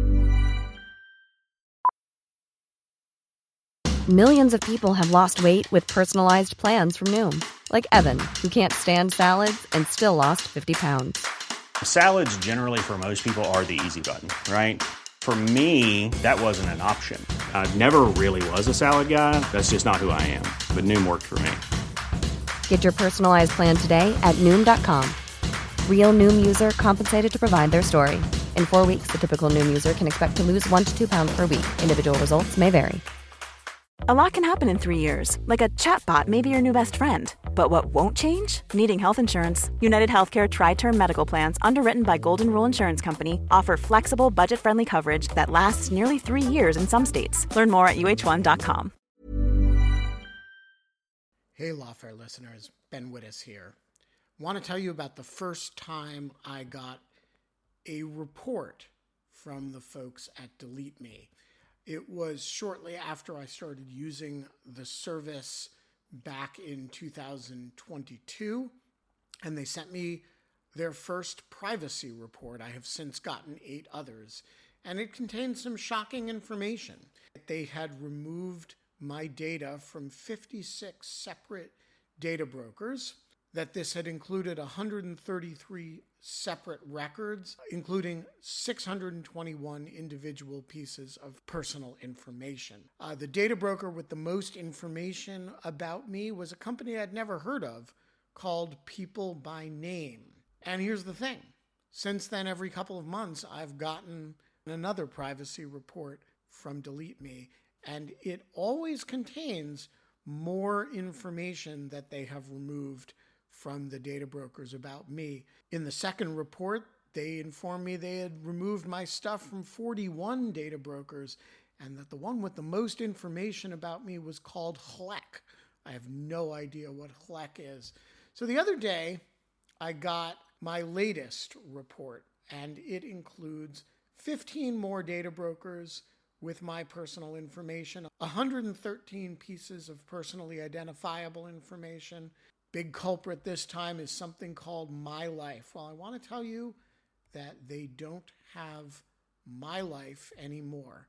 Millions of people have lost weight with personalized plans from Noom. Like Evan, who can't stand salads and still lost fifty pounds. Salads generally for most people are the easy button, right? For me, that wasn't an option. I never really was a salad guy. That's just not who I am. But Noom worked for me. Get your personalized plan today at Noom dot com. Real Noom user compensated to provide their story. In four weeks, the typical Noom user can expect to lose one to two pounds per week. Individual results may vary. A lot can happen in three years, like a chatbot may be your new best friend. But what won't change? Needing health insurance. United Healthcare Tri-Term Medical Plans, underwritten by Golden Rule Insurance Company, offer flexible, budget-friendly coverage that lasts nearly three years in some states. Learn more at U H one dot com. Hey, Lawfare listeners, Ben Wittes here. Want to tell you about the first time I got a report from the folks at Delete Me. It was shortly after I started using the service back in two thousand twenty-two, and they sent me their first privacy report. I have since gotten eight others, and it contained some shocking information. They had removed my data from fifty-six separate data brokers, that this had included one hundred thirty-three separate records, including six hundred twenty-one individual pieces of personal information. Uh, the data broker with the most information about me was a company I'd never heard of called People by Name. And here's the thing. Since then, every couple of months, I've gotten another privacy report from Delete Me, and it always contains more information that they have removed from the data brokers about me. In the second report, they informed me they had removed my stuff from forty-one data brokers, and that the one with the most information about me was called H L E C. I have no idea what H L E C is. So the other day, I got my latest report, and it includes fifteen more data brokers with my personal information, one hundred thirteen pieces of personally identifiable information. Big culprit this time is something called My Life. Well, I want to tell you that they don't have My Life anymore.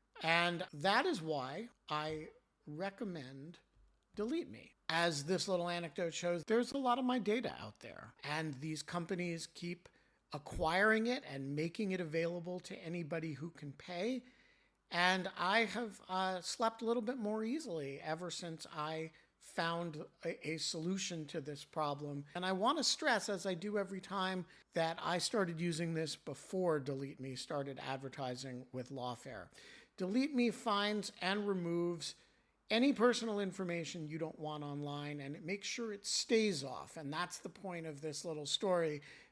And that is why I recommend Delete Me. As this little anecdote shows, there's a lot of my data out there, and these companies keep acquiring it and making it available to anybody who can pay. And I have uh, slept a little bit more easily ever since I found a, a solution to this problem. And I want to stress, as I do every time, that I started using this before Delete Me started advertising with Lawfare. Delete Me finds and removes any personal information you don't want online, and it makes sure it stays off. And that's the point of this little story,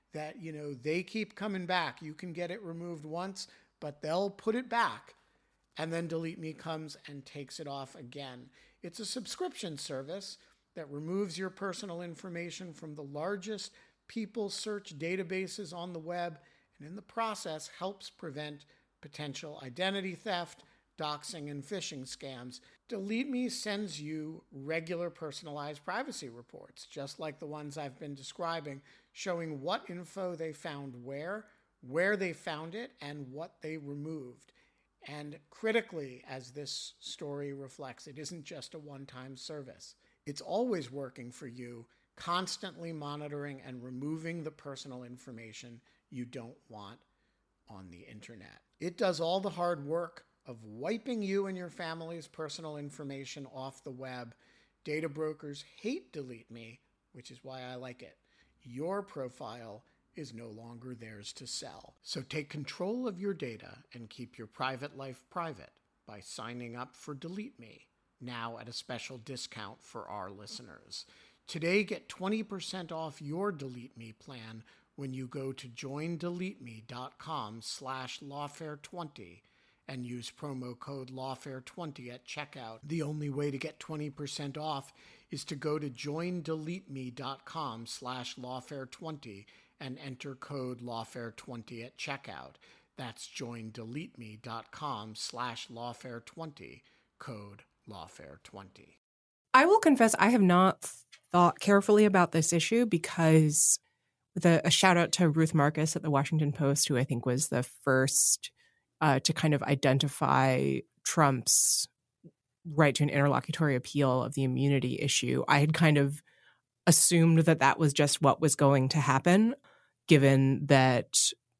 that, you know, they keep coming back. You can get it removed once, but they'll put it back. And then Delete Me comes and takes it off again. It's a subscription service that removes your personal information from the largest people search databases on the web, and in the process helps prevent potential identity theft, doxing, and phishing scams. Delete Me sends you regular personalized privacy reports, just like the ones I've been describing, showing what info they found where, where they found it, and what they removed. And critically, as this story reflects, it isn't just a one-time service. It's always working for you, constantly monitoring and removing the personal information you don't want on the internet. It does all the hard work of wiping you and your family's personal information off the web. Data brokers hate Delete Me, which is why I like it. Your profile is no longer theirs to sell. So take control of your data and keep your private life private by signing up for Delete Me, now at a special discount for our listeners. Today, get twenty percent off your Delete Me plan when you go to joindeleteme.com slash lawfare20 and use promo code lawfare twenty at checkout. The only way to get twenty percent off is to go to joindeleteme.com slash lawfare20 and enter code lawfare twenty at checkout. That's joindeleteme.com slash lawfare20, code lawfare twenty. I will confess I have not thought carefully about this issue because with a, a shout out to Ruth Marcus at the Washington Post, who I think was the first uh, to kind of identify Trump's right to an interlocutory appeal of the immunity issue. I had kind of assumed that that was just what was going to happen, given that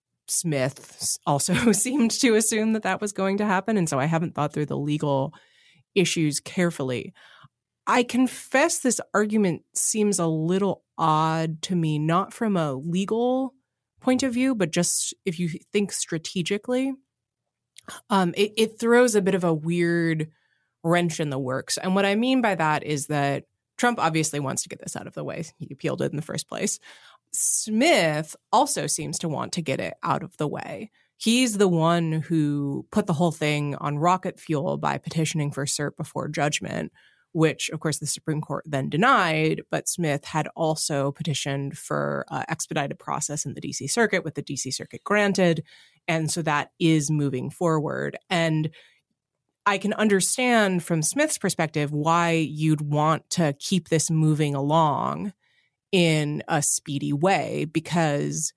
Smith also seemed to assume that that was going to happen. And so I haven't thought through the legal issues carefully. I confess this argument seems a little odd to me, not from a legal point of view, but just if you think strategically. Um, it, it throws a bit of a weird wrench in the works. And what I mean by that is that Trump obviously wants to get this out of the way. He appealed it in the first place. Smith also seems to want to get it out of the way. He's the one who put the whole thing on rocket fuel by petitioning for cert before judgment, which, of course, the Supreme Court then denied. But Smith had also petitioned for uh, expedited process in the D C Circuit, with the D C Circuit granted. And so that is moving forward. And I can understand from Smith's perspective why you'd want to keep this moving along in a speedy way, because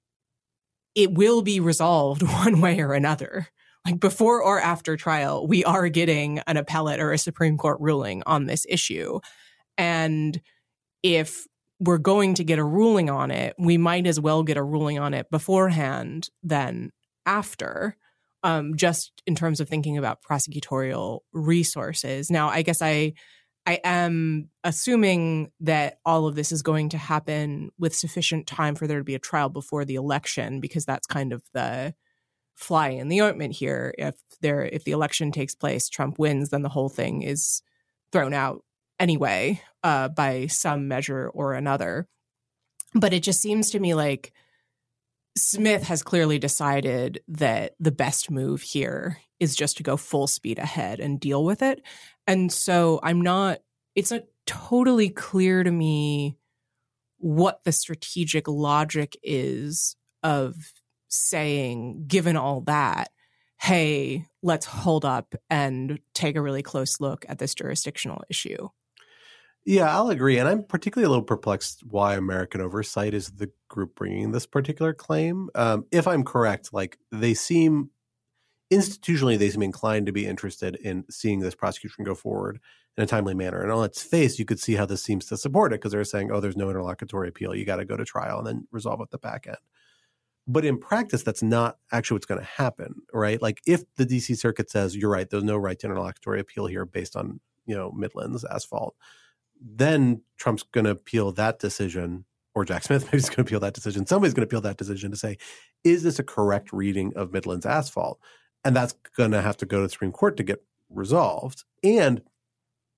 it will be resolved one way or another. Like before or after trial, we are getting an appellate or a Supreme Court ruling on this issue. And if we're going to get a ruling on it, we might as well get a ruling on it beforehand than after, um, just in terms of thinking about prosecutorial resources. Now, I guess I I am assuming that all of this is going to happen with sufficient time for there to be a trial before the election, because that's kind of the fly in the ointment here. If there, if the election takes place, Trump wins, then the whole thing is thrown out anyway, uh, by some measure or another. But it just seems to me like Smith has clearly decided that the best move here is just to go full speed ahead and deal with it. And so I'm not, it's not totally clear to me what the strategic logic is of saying, given all that, hey, let's hold up and take a really close look at this jurisdictional issue. Yeah, I'll agree. And I'm particularly a little perplexed why American Oversight is the group bringing this particular claim. Um, if I'm correct, like they seem, institutionally, they seem inclined to be interested in seeing this prosecution go forward in a timely manner. And on its face, you could see how this seems to support it, because they're saying, oh, there's no interlocutory appeal. You got to go to trial and then resolve at the back end. But in practice, that's not actually what's going to happen, right? Like if the D C Circuit says, you're right, there's no right to interlocutory appeal here based on, you know, Midland's asphalt, then Trump's going to appeal that decision, or Jack Smith maybe is going to appeal that decision. Somebody's going to appeal that decision to say, is this a correct reading of Midland's asphalt? And that's going to have to go to the Supreme Court to get resolved. And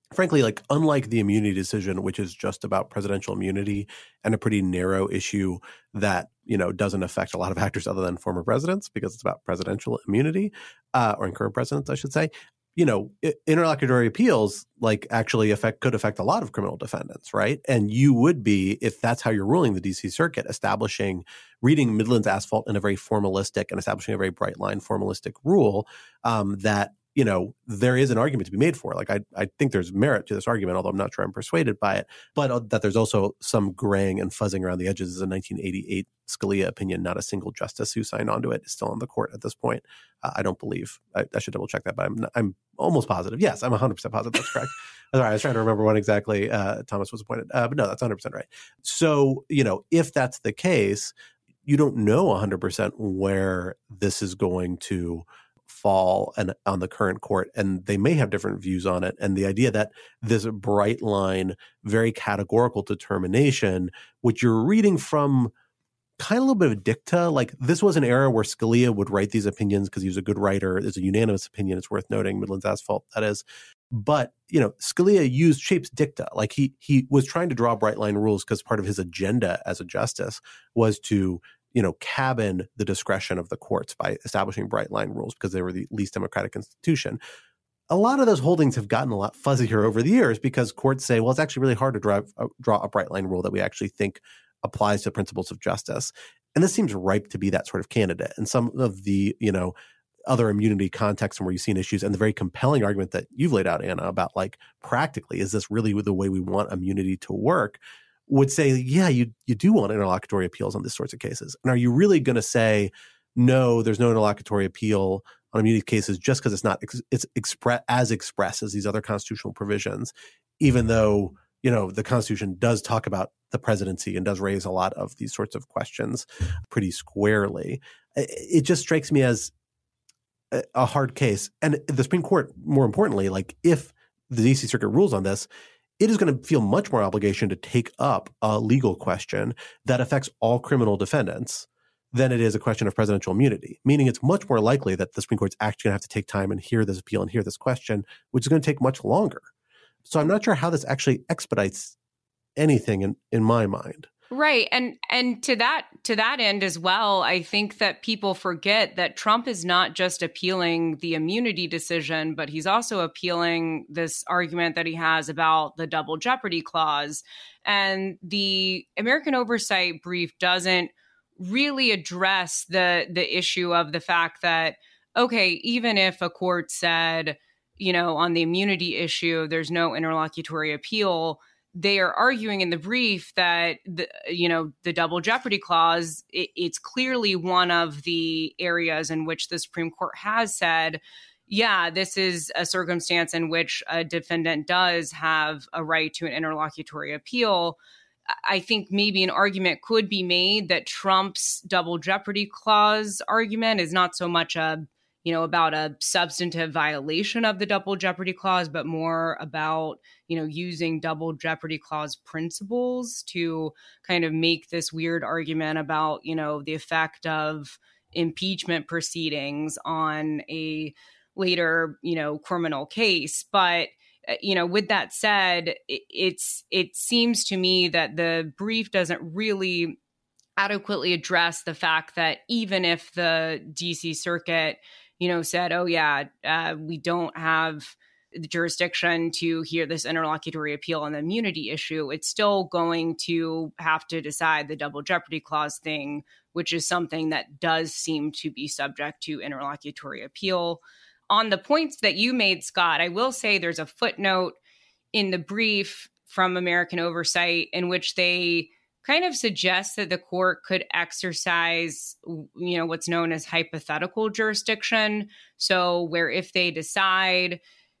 frankly, like unlike the immunity decision, which is just about presidential immunity and a pretty narrow issue that, you know, doesn't affect a lot of actors other than former presidents because it's about presidential immunity, uh, or current presidents, I should say. You know, interlocutory appeals like actually affect could affect a lot of criminal defendants, right? And you would be, if that's how you're ruling the D C Circuit, establishing, reading Midland's Asphalt in a very formalistic and establishing a very bright line formalistic rule um, that, you know, there is an argument to be made for. Like, I, I think there's merit to this argument, although I'm not sure I'm persuaded by it, but uh, that there's also some graying and fuzzing around the edges. This is a nineteen eighty-eight Scalia opinion. Not a single justice who signed onto it is still on the court at this point. Uh, I don't believe. I, I should double check that, but I'm, not, I'm almost positive. Yes, I'm one hundred percent positive that's correct. Sorry, I was trying to remember when exactly uh, Thomas was appointed. Uh, but no, that's one hundred percent right. So, you know, if that's the case, you don't know one hundred percent where this is going to fall and on the current court, and they may have different views on it. And the idea that this bright line, very categorical determination, which you're reading from kind of a little bit of dicta, like this was an era where Scalia would write these opinions because he was a good writer. There's a unanimous opinion. It's worth noting, Midland's Asphalt, that is. But, you know, Scalia used shapes dicta. Like he he was trying to draw bright line rules because part of his agenda as a justice was to, you know, cabin the discretion of the courts by establishing bright line rules because they were the least democratic institution. A lot of those holdings have gotten a lot fuzzier over the years because courts say, well, it's actually really hard to draw, uh, draw a bright line rule that we actually think applies to principles of justice. And this seems ripe to be that sort of candidate. And some of the, you know, other immunity contexts where you've seen issues and the very compelling argument that you've laid out, Anna, about like practically, is this really the way we want immunity to work, would say, yeah, you you do want interlocutory appeals on these sorts of cases. And are you really going to say, no, there's no interlocutory appeal on immunity cases just because it's not ex- it's express as express as these other constitutional provisions, even though, you know, the Constitution does talk about the presidency and does raise a lot of these sorts of questions pretty squarely. It just strikes me as a hard case. And the Supreme Court, more importantly, like if the D C Circuit rules on this, it is going to feel much more obligation to take up a legal question that affects all criminal defendants than it is a question of presidential immunity, meaning it's much more likely that the Supreme Court's actually going to have to take time and hear this appeal and hear this question, which is going to take much longer. So I'm not sure how this actually expedites anything in, in my mind. Right. And and to that to that end as well, I think that people forget that Trump is not just appealing the immunity decision, but he's also appealing this argument that he has about the double jeopardy clause. And the American Oversight brief doesn't really address the the issue of the fact that, okay, even if a court said, you know, on the immunity issue, there's no interlocutory appeal, they are arguing in the brief that, the, you know, the double jeopardy clause, it, it's clearly one of the areas in which the Supreme Court has said, yeah, this is a circumstance in which a defendant does have a right to an interlocutory appeal. I think maybe an argument could be made that Trump's double jeopardy clause argument is not so much a, you know, about a substantive violation of the double jeopardy clause, but more about, you know, using double jeopardy clause principles to kind of make this weird argument about, you know, the effect of impeachment proceedings on a later, you know, criminal case. But, you know, with that said, it's it seems to me that the brief doesn't really adequately address the fact that even if the D C Circuit, you know, said, oh, yeah, uh, we don't have the jurisdiction to hear this interlocutory appeal on the immunity issue, it's still going to have to decide the double jeopardy clause thing, which is something that does seem to be subject to interlocutory appeal. On the points that you made, Scott, I will say there's a footnote in the brief from American Oversight in which they kind of suggests that the court could exercise, you know, what's known as hypothetical jurisdiction. So where if they decide,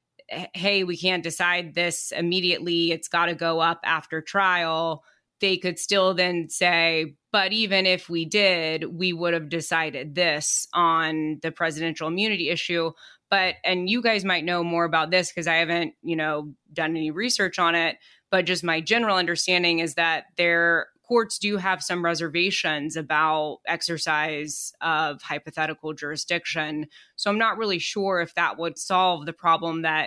hey, we can't decide this immediately, it's got to go up after trial, they could still then say, but even if we did, we would have decided this on the presidential immunity issue. But, and you guys might know more about this because I haven't, you know, done any research on it, but just my general understanding is that there courts do have some reservations about exercise of hypothetical jurisdiction. So I'm not really sure if that would solve the problem that,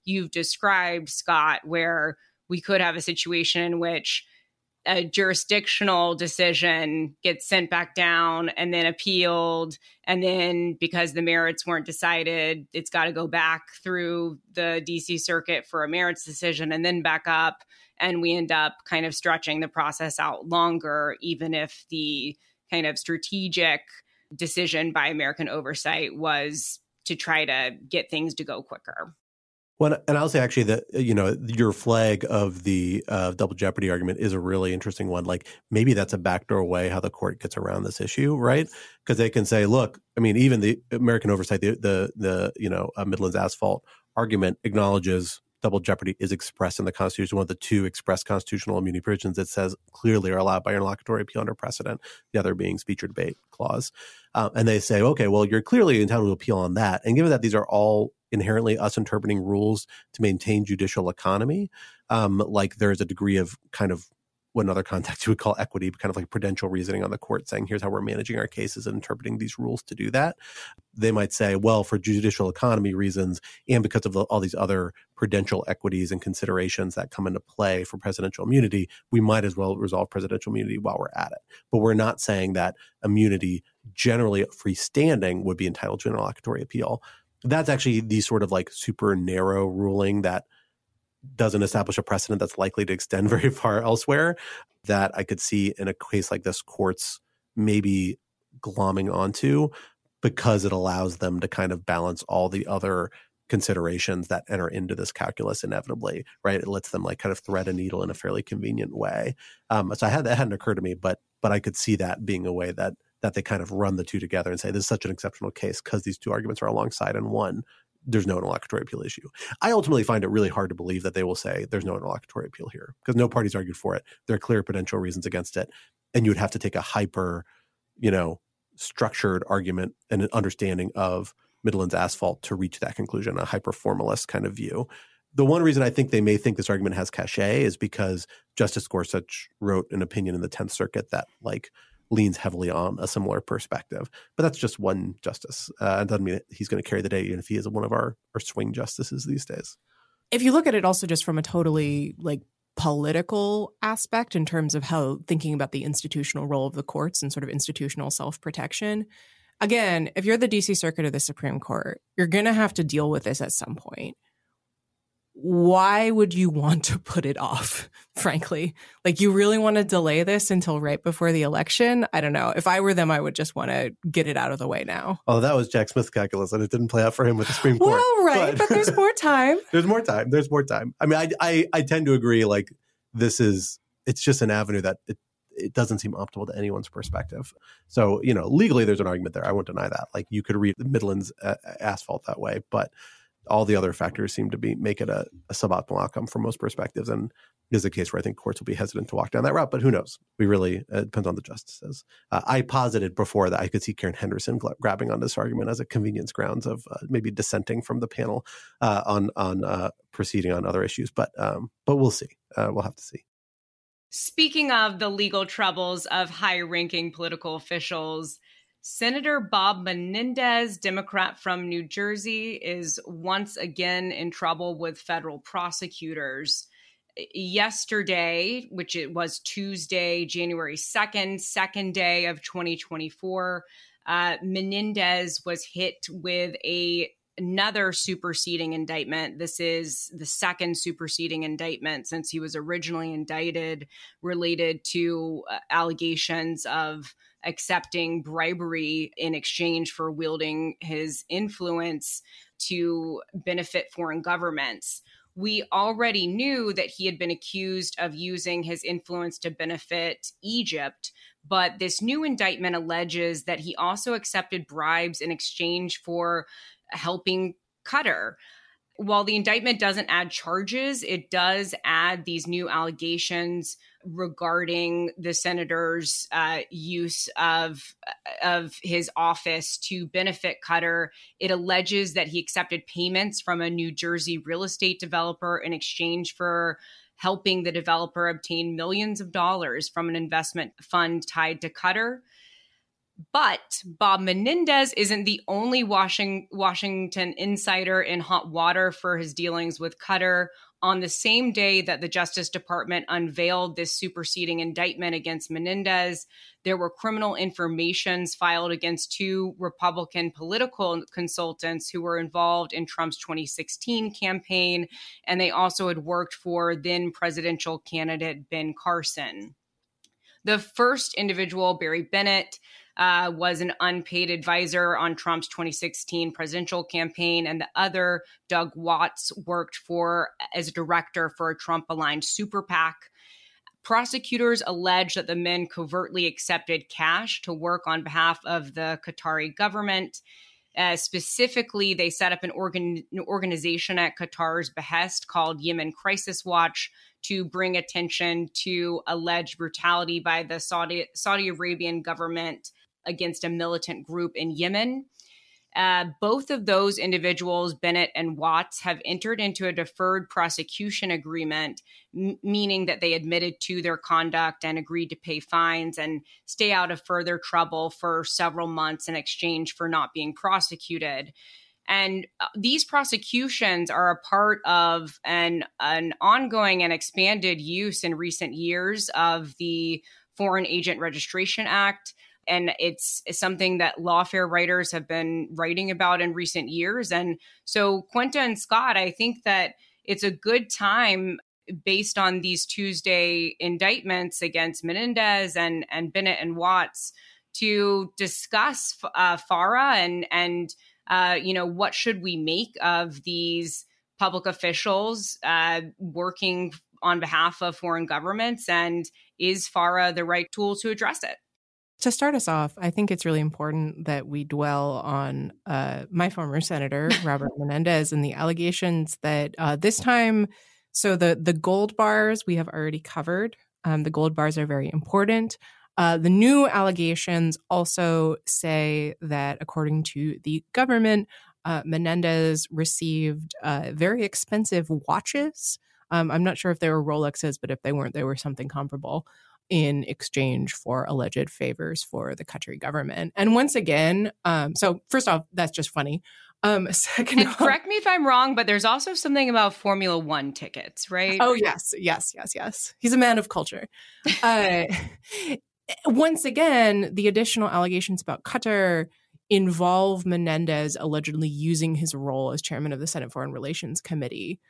you've described, Scott, where we could have a situation in which a jurisdictional decision gets sent back down and then appealed. And then because the merits weren't decided, it's got to go back through the D C Circuit for a merits decision and then back up. And we end up kind of stretching the process out longer, even if the kind of strategic decision by American Oversight was to try to get things to go quicker. Well, and I'll say actually that, you know, your flag of the uh, double jeopardy argument is a really interesting one. Like maybe that's a backdoor way how the court gets around this issue, right? Because they can say, look, I mean, even the American Oversight, the, the, the you know, uh, Midlands Asphalt argument acknowledges double jeopardy is expressed in the Constitution, one of the two express constitutional immunity provisions that says clearly are allowed by interlocutory appeal under precedent, the other being speech or debate clause. Uh, and they say, okay, well, you're clearly entitled to appeal on that. And given that these are all inherently us interpreting rules to maintain judicial economy, um, like there's a degree of kind of what in other contexts you would call equity, but kind of like prudential reasoning on the court saying, here's how we're managing our cases and interpreting these rules to do that. They might say, well, for judicial economy reasons and because of the, all these other prudential equities and considerations that come into play for presidential immunity, we might as well resolve presidential immunity while we're at it. But we're not saying that immunity generally freestanding would be entitled to interlocutory appeal. That's actually the sort of like super narrow ruling that doesn't establish a precedent that's likely to extend very far elsewhere, that I could see in a case like this courts maybe glomming onto because it allows them to kind of balance all the other considerations that enter into this calculus inevitably, right? It lets them like kind of thread a needle in a fairly convenient way. Um, so I had that hadn't occurred to me, but but I could see that being a way that that they kind of run the two together and say this is such an exceptional case because these two arguments are alongside in one. There's no interlocutory appeal issue. I ultimately find it really hard to believe that they will say there's no interlocutory appeal here because no parties argued for it. There are clear prudential reasons against it. And you would have to take a hyper, you know, structured argument and an understanding of Midlands Asphalt to reach that conclusion, a hyper formalist kind of view. The one reason I think they may think this argument has cachet is because Justice Gorsuch wrote an opinion in the tenth Circuit that like leans heavily on a similar perspective. But that's just one justice. Uh, it doesn't mean that he's going to carry the day even if he is one of our, our swing justices these days. If you look at it also just from a totally like political aspect in terms of how thinking about the institutional role of the courts and sort of institutional self-protection, again, if you're the D C Circuit or the Supreme Court, you're going to have to deal with this at some point. Why would you want to put it off, frankly? Like, you really want to delay this until right before the election? I don't know. If I were them, I would just want to get it out of the way now. Oh, that was Jack Smith's calculus, and it didn't play out for him with the Supreme Court. Well, right, but, but there's more time. There's more time. There's more time. I mean, I, I, I tend to agree, like, this is, it's just an avenue that it, it doesn't seem optimal to anyone's perspective. So, you know, legally, there's an argument there. I won't deny that. Like, you could read the Midlands uh, Asphalt that way, but all the other factors seem to be make it a, a suboptimal outcome from most perspectives. And is a case where I think courts will be hesitant to walk down that route, but who knows? We really, uh, it depends on the justices. Uh, I posited before that I could see Karen Henderson gl- grabbing on this argument as a convenience grounds of uh, maybe dissenting from the panel uh, on, on uh, proceeding on other issues, but, um, but we'll see. Uh, we'll have to see. Speaking of the legal troubles of high-ranking political officials, Senator Bob Menendez, Democrat from New Jersey, is once again in trouble with federal prosecutors. Yesterday, which it was Tuesday, January second, second day of twenty twenty-four, uh, Menendez was hit with a another superseding indictment. This is the second superseding indictment since he was originally indicted related to uh, allegations of accepting bribery in exchange for wielding his influence to benefit foreign governments. We already knew that he had been accused of using his influence to benefit Egypt, but this new indictment alleges that he also accepted bribes in exchange for helping Qatar. While the indictment doesn't add charges, it does add these new allegations regarding the senator's uh, use of, of his office to benefit Qatar. It alleges that he accepted payments from a New Jersey real estate developer in exchange for helping the developer obtain millions of dollars from an investment fund tied to Qatar. But Bob Menendez isn't the only Washington, Washington insider in hot water for his dealings with Qatar. On the same day that the Justice Department unveiled this superseding indictment against Menendez, there were criminal informations filed against two Republican political consultants who were involved in Trump's twenty sixteen campaign, and they also had worked for then presidential candidate Ben Carson. The first individual, Barry Bennett, Uh, was an unpaid advisor on Trump's twenty sixteen presidential campaign, and the other, Doug Watts, worked for as a director for a Trump-aligned super PAC. Prosecutors allege that the men covertly accepted cash to work on behalf of the Qatari government. Uh, specifically, they set up an, organ- an organization at Qatar's behest called Yemen Crisis Watch to bring attention to alleged brutality by the Saudi, Saudi Arabian government against a militant group in Yemen. Uh, both of those individuals, Bennett and Watts, have entered into a deferred prosecution agreement, m- meaning that they admitted to their conduct and agreed to pay fines and stay out of further trouble for several months in exchange for not being prosecuted. And these prosecutions are a part of an, an ongoing and expanded use in recent years of the Foreign Agent Registration Act. And it's something that lawfare writers have been writing about in recent years. And so, Quinta and Scott, I think that it's a good time, based on these Tuesday indictments against Menendez and, and Bennett and Watts, to discuss uh, FARA and, and uh, you know, what should we make of these public officials uh, working on behalf of foreign governments, and is FARA the right tool to address it? To start us off, I think it's really important that we dwell on uh, my former senator, Robert Menendez, and the allegations that uh, this time, so the, the gold bars we have already covered. Um, the gold bars are very important. Uh, the new allegations also say that, according to the government, uh, Menendez received uh, very expensive watches. Um, I'm not sure if they were Rolexes, but if they weren't, they were something comparable, in exchange for alleged favors for the Qatari government. And once again, um, so first off, that's just funny. Um, second and off, correct me if I'm wrong, but there's also something about Formula One tickets, right? Oh, yes, yes, yes, yes. He's a man of culture. Uh, once again, the additional allegations about Qatar involve Menendez allegedly using his role as chairman of the Senate Foreign Relations Committee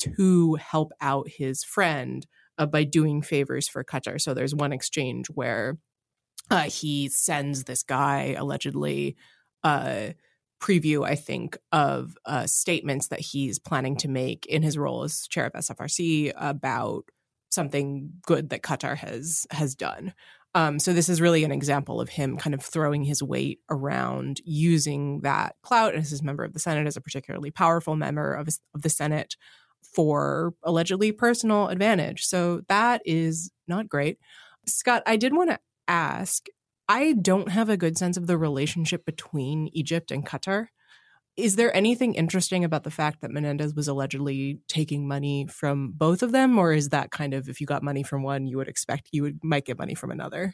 to help out his friend Uh, by doing favors for Qatar. So there's one exchange where uh, he sends this guy allegedly uh, preview, I think, of uh, statements that he's planning to make in his role as chair of S F R C about something good that Qatar has has done. Um, so this is really an example of him kind of throwing his weight around, using that clout as his member of the Senate, as a particularly powerful member of, his, of the Senate, for allegedly personal advantage. So that is not great. Scott, I did want to ask, I don't have a good sense of the relationship between Egypt and Qatar. Is there anything interesting about the fact that Menendez was allegedly taking money from both of them? Or is that kind of, if you got money from one, you would expect you would might get money from another?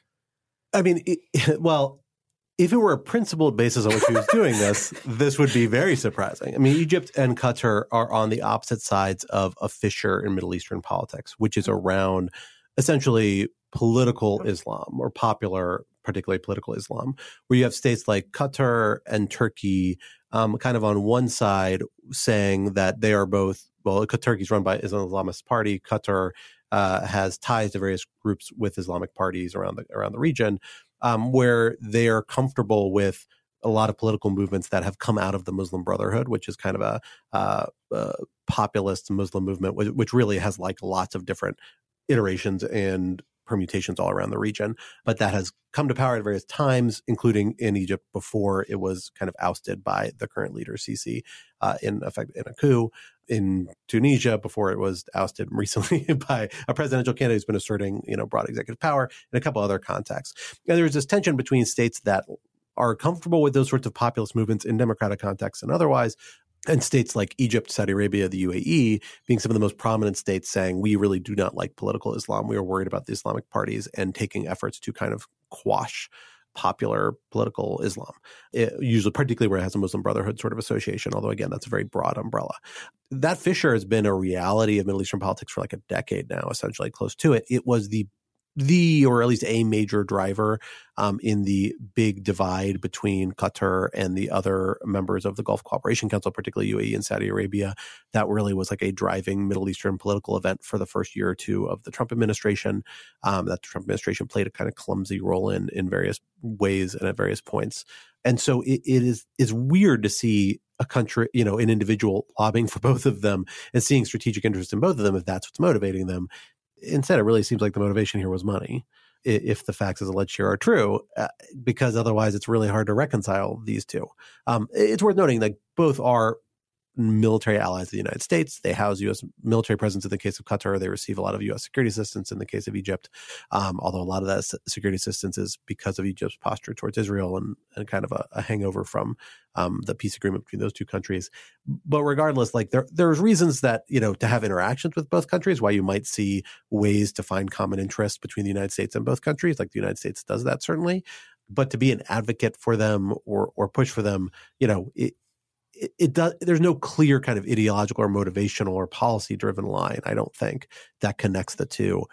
I mean, it, well, if it were a principled basis on which he was doing this, this would be very surprising. I mean, Egypt and Qatar are on the opposite sides of a fissure in Middle Eastern politics, which is around essentially political Islam, or popular, particularly political Islam, where you have states like Qatar and Turkey um, kind of on one side saying that they are both, well, Turkey is run by an Islamist party. Qatar uh, has ties to various groups with Islamic parties around the around the region. Um, where they are comfortable with a lot of political movements that have come out of the Muslim Brotherhood, which is kind of a, uh, a populist Muslim movement, which, which really has like lots of different iterations and permutations all around the region. But that has come to power at various times, including in Egypt before it was kind of ousted by the current leader, Sisi, uh, in effect in a coup. In Tunisia, before it was ousted recently by a presidential candidate who's been asserting, you know, broad executive power, in a couple other contexts. And there's this tension between states that are comfortable with those sorts of populist movements in democratic contexts and otherwise, and states like Egypt, Saudi Arabia, the U A E, being some of the most prominent states saying, we really do not like political Islam. We are worried about the Islamic parties, and taking efforts to kind of quash popular political Islam, it, usually particularly where it has a Muslim Brotherhood sort of association, although again, that's a very broad umbrella. That fissure has been a reality of Middle Eastern politics for like a decade now, essentially close to it. It was the the, or at least a major driver um, in the big divide between Qatar and the other members of the Gulf Cooperation Council, particularly U A E and Saudi Arabia. That really was like a driving Middle Eastern political event for the first year or two of the Trump administration. Um, that the Trump administration played a kind of clumsy role in in various ways and at various points. And so it, it is it's weird to see a country, you know, an individual lobbying for both of them and seeing strategic interest in both of them if that's what's motivating them. Instead, it really seems like the motivation here was money, if the facts as alleged here are true, uh, because otherwise it's really hard to reconcile these two. Um, it's worth noting that both are military allies of the United States. They house U S military presence in the case of Qatar. They receive a lot of U S security assistance in the case of Egypt, um, although a lot of that security assistance is because of Egypt's posture towards Israel and, and kind of a, a hangover from um, the peace agreement between those two countries. But regardless, like there, there's reasons that, you know, to have interactions with both countries, why you might see ways to find common interest between the United States and both countries, like the United States does that certainly. But to be an advocate for them or or push for them, you know, it, It, it does. There's no clear kind of ideological or motivational or policy driven line, I don't think, that connects the two.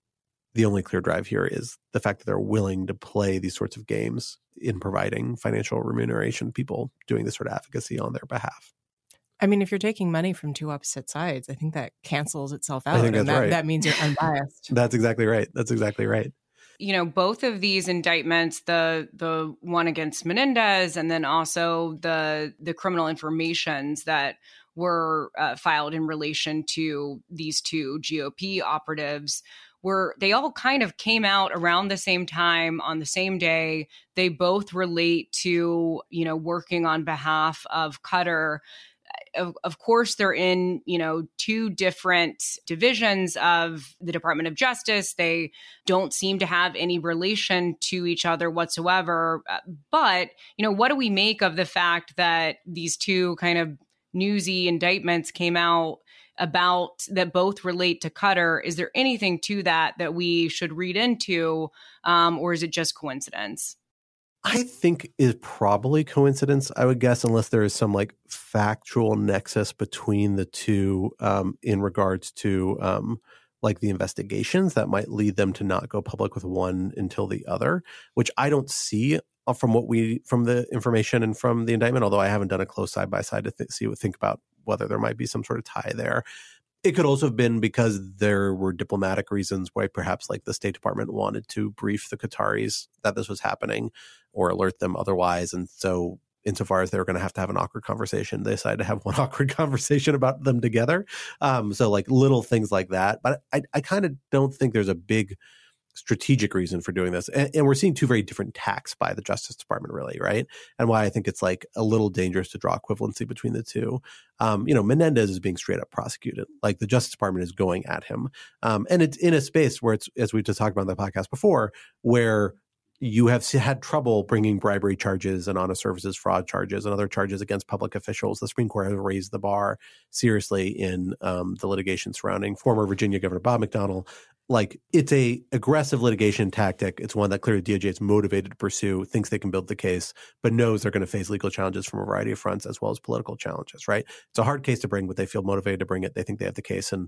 The only clear drive here is the fact that they're willing to play these sorts of games in providing financial remuneration to people doing this sort of advocacy on their behalf. I mean, if you're taking money from two opposite sides, I think that cancels itself out. I think that's and that, right. that means you're unbiased. That's exactly right. That's exactly right. You know, both of these indictments, the the one against Menendez and then also the the criminal informations that were uh, filed in relation to these two G O P operatives, were they all kind of came out around the same time on the same day. They both relate to, you know, working on behalf of Qatar. Of, of course, they're in, you know, two different divisions of the Department of Justice. They don't seem to have any relation to each other whatsoever. But, you know, what do we make of the fact that these two kind of newsy indictments came out about that both relate to Qatar? Is there anything to that that we should read into, um, or is it just coincidence? I think is probably coincidence, I would guess, unless there is some like factual nexus between the two um, in regards to um, like the investigations that might lead them to not go public with one until the other, which I don't see from what we from the information and from the indictment, although I haven't done a close side by side to th- see think about whether there might be some sort of tie there. It could also have been because there were diplomatic reasons why perhaps like the State Department wanted to brief the Qataris that this was happening or alert them otherwise. And so insofar as they were going to have to have an awkward conversation, they decided to have one awkward conversation about them together. Um, so like little things like that. But I, I kind of don't think there's a big strategic reason for doing this. And, and we're seeing two very different tacks by the Justice Department, really, right? And why I think it's like a little dangerous to draw equivalency between the two. Um, you know, Menendez is being straight up prosecuted. Like the Justice Department is going at him. Um, and it's in a space where it's, as we just talked about in the podcast before, where you have had trouble bringing bribery charges and honest services fraud charges and other charges against public officials. The Supreme Court has raised the bar seriously in um, the litigation surrounding former Virginia Governor Bob McDonnell. Like it's a aggressive litigation tactic. It's one that clearly D O J is motivated to pursue, thinks they can build the case, but knows they're going to face legal challenges from a variety of fronts as well as political challenges, right? It's a hard case to bring, but they feel motivated to bring it. They think they have the case. And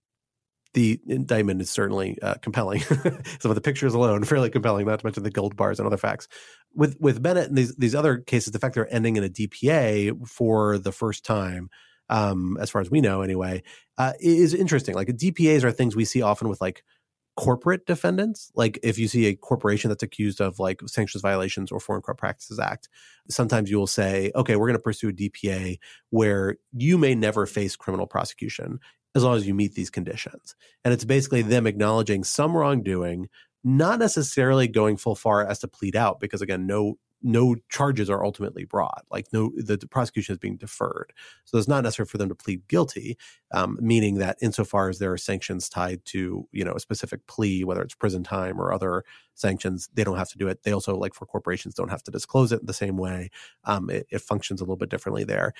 the indictment is certainly uh, compelling. Some of the pictures alone, fairly compelling, not to mention the gold bars and other facts. With with Bennett and these, these other cases, the fact they're ending in a D P A for the first time, um, as far as we know anyway, uh, is interesting. Like D P As are things we see often with like corporate defendants. Like if you see a corporation that's accused of like sanctions violations or Foreign Corrupt Practices Act, sometimes you will say, okay, we're going to pursue a D P A where you may never face criminal prosecution as long as you meet these conditions. And it's basically them acknowledging some wrongdoing, not necessarily going full far as to plead out, because again, no no charges are ultimately brought. Like no, the, the prosecution is being deferred. So it's not necessary for them to plead guilty, um, meaning that insofar as there are sanctions tied to, you know, a specific plea, whether it's prison time or other sanctions, they don't have to do it. They also, like for corporations, don't have to disclose it in the same way. Um, it, it functions a little bit differently there.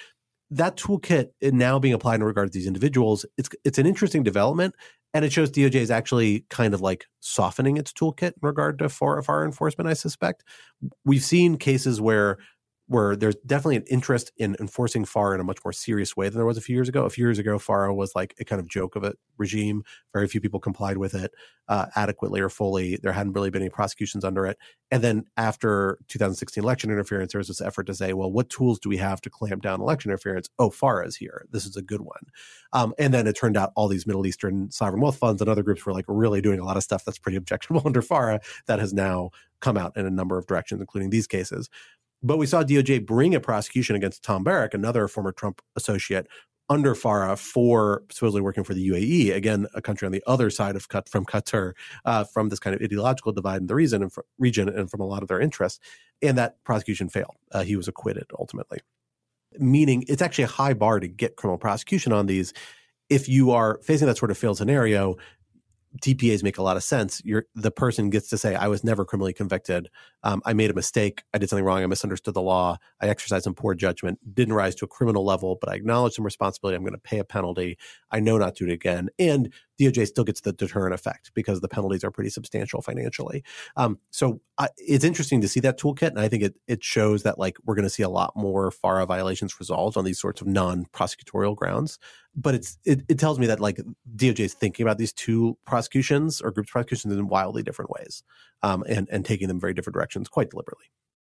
that toolkit now being applied in regard to these individuals, it's it's an interesting development. And it shows D O J is actually kind of like softening its toolkit in regard to FARA enforcement, I suspect. We've seen cases where where there's definitely an interest in enforcing FARA in a much more serious way than there was a few years ago. A few years ago, FARA was like a kind of joke of a regime. Very few people complied with it uh, adequately or fully. There hadn't really been any prosecutions under it. And then after two thousand sixteen election interference, there was this effort to say, well, what tools do we have to clamp down election interference? Oh, FARA is here. This is a good one. Um, and then it turned out all these Middle Eastern sovereign wealth funds and other groups were like really doing a lot of stuff that's pretty objectionable under FARA that has now come out in a number of directions, including these cases. But we saw D O J bring a prosecution against Tom Barrack, another former Trump associate, under FARA for supposedly working for the U A E, again, a country on the other side of cut from Qatar, uh, from this kind of ideological divide in the reason and from, region and from a lot of their interests. And that prosecution failed. Uh, he was acquitted ultimately. Meaning it's actually a high bar to get criminal prosecution on these. If you are facing that sort of failed scenario, T P As make a lot of sense. You're, the person gets to say, I was never criminally convicted. Um, I made a mistake. I did something wrong. I misunderstood the law. I exercised some poor judgment. Didn't rise to a criminal level, but I acknowledge some responsibility. I'm going to pay a penalty. I know not to do it again. And D O J still gets the deterrent effect because the penalties are pretty substantial financially. Um, so I, it's interesting to see that toolkit. And I think it it shows that like we're going to see a lot more FARA violations resolved on these sorts of non-prosecutorial grounds. But it's it, it tells me that like D O J is thinking about these two prosecutions or groups prosecutions in wildly different ways, um, and, and taking them very different directions quite deliberately.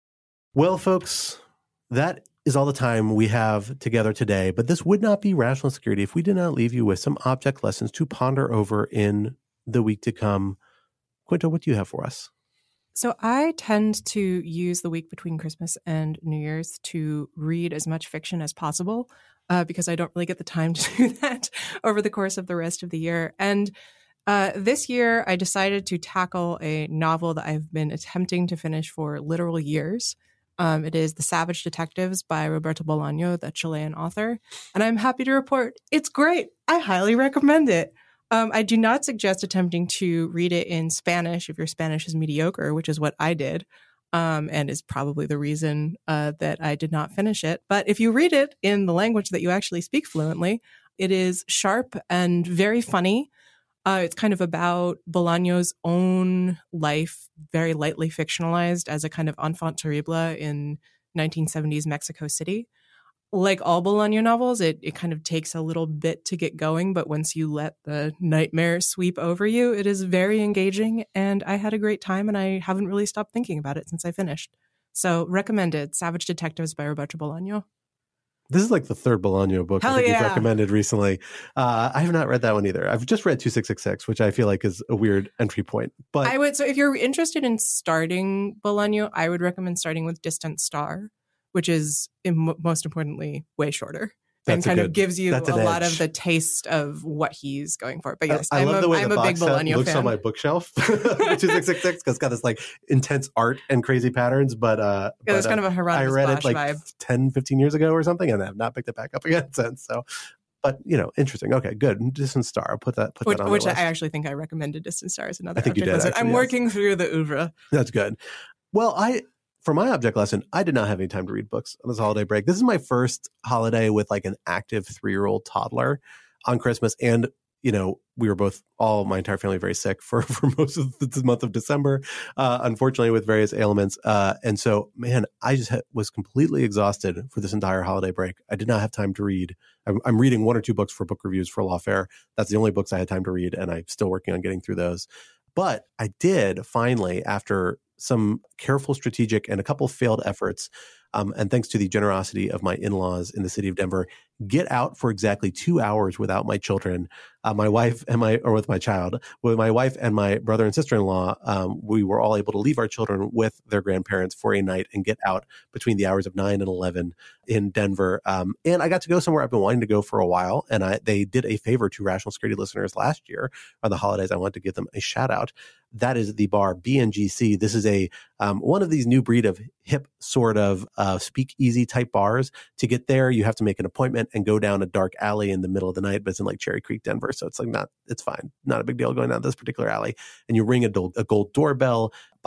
Well, folks, that is all the time we have together today. But this would not be Rational Security if we did not leave you with some object lessons to ponder over in the week to come. Quinta, what do you have for us? So I tend to use the week between Christmas and New Year's to read as much fiction as possible uh, because I don't really get the time to do that over the course of the rest of the year. And uh, this year, I decided to tackle a novel that I've been attempting to finish for literal years. Um, it is The Savage Detectives by Roberto Bolaño, the Chilean author. And I'm happy to report it's great. I highly recommend it. Um, I do not suggest attempting to read it in Spanish if your Spanish is mediocre, which is what I did, um, and is probably the reason uh, that I did not finish it. But if you read it in the language that you actually speak fluently, it is sharp and very funny. Uh, it's kind of about Bolaño's own life, very lightly fictionalized as a kind of enfant terrible in nineteen seventies Mexico City. Like all Bolaño novels, it, it kind of takes a little bit to get going, but once you let the nightmare sweep over you, it is very engaging, and I had a great time, and I haven't really stopped thinking about it since I finished. So recommended, Savage Detectives by Roberto Bolaño. This is like the third Bolaño book Hell I think yeah. you've recommended recently. Uh, I have not read that one either. I've just read two six six six, which I feel like is a weird entry point. But I would, so if you're interested in starting Bolaño, I would recommend starting with Distant Star, which is im- most importantly way shorter and kind good, of gives you a lot edge. of the taste of what he's going for. But yes, I, I I'm love a, the way I'm the a big box set Bolaño looks fan. on my bookshelf. two six six six, because it's got this like intense art and crazy patterns. But uh, Yeah, there's but, kind uh, of a Hieronymus I read Bosch it like vibe. ten, fifteen years ago or something, and I have not picked it back up again since. So, but you know, interesting. Okay, good. Distant Star. I'll put that. Put Which, that on which the I list. actually think I recommended Distant Star as another I think you object did, lesson. actually, I'm yes. working through the oeuvre. That's good. Well, I for my object lesson, I did not have any time to read books on this holiday break. This is my first holiday with like an active three-year-old toddler on Christmas. And, you know, we were both, all my entire family, very sick for, for most of the month of December, uh, unfortunately, with various ailments. Uh, and so, man, I just ha- was completely exhausted for this entire holiday break. I did not have time to read. I'm, I'm reading one or two books for book reviews for Lawfare. That's the only books I had time to read, and I'm still working on getting through those. But I did finally, after some careful, strategic, and a couple failed efforts, um, and thanks to the generosity of my in-laws in the city of Denver, get out for exactly two hours without my children, uh, my wife and my, or with my child, with my wife and my brother and sister-in-law. Um, we were all able to leave our children with their grandparents for a night and get out between the hours of nine and eleven in Denver. Um, and I got to go somewhere I've been wanting to go for a while. And I, they did a favor to Rational Security listeners last year on the holidays. I wanted to give them a shout out. That is the bar B N G C. This is a um, one of these new breed of hip sort of uh, speakeasy type bars. To get there, you have to make an appointment and go down a dark alley in the middle of the night, but it's in like Cherry Creek, Denver. So it's like not, it's fine. Not a big deal going down this particular alley. And you ring a, do- a gold doorbell.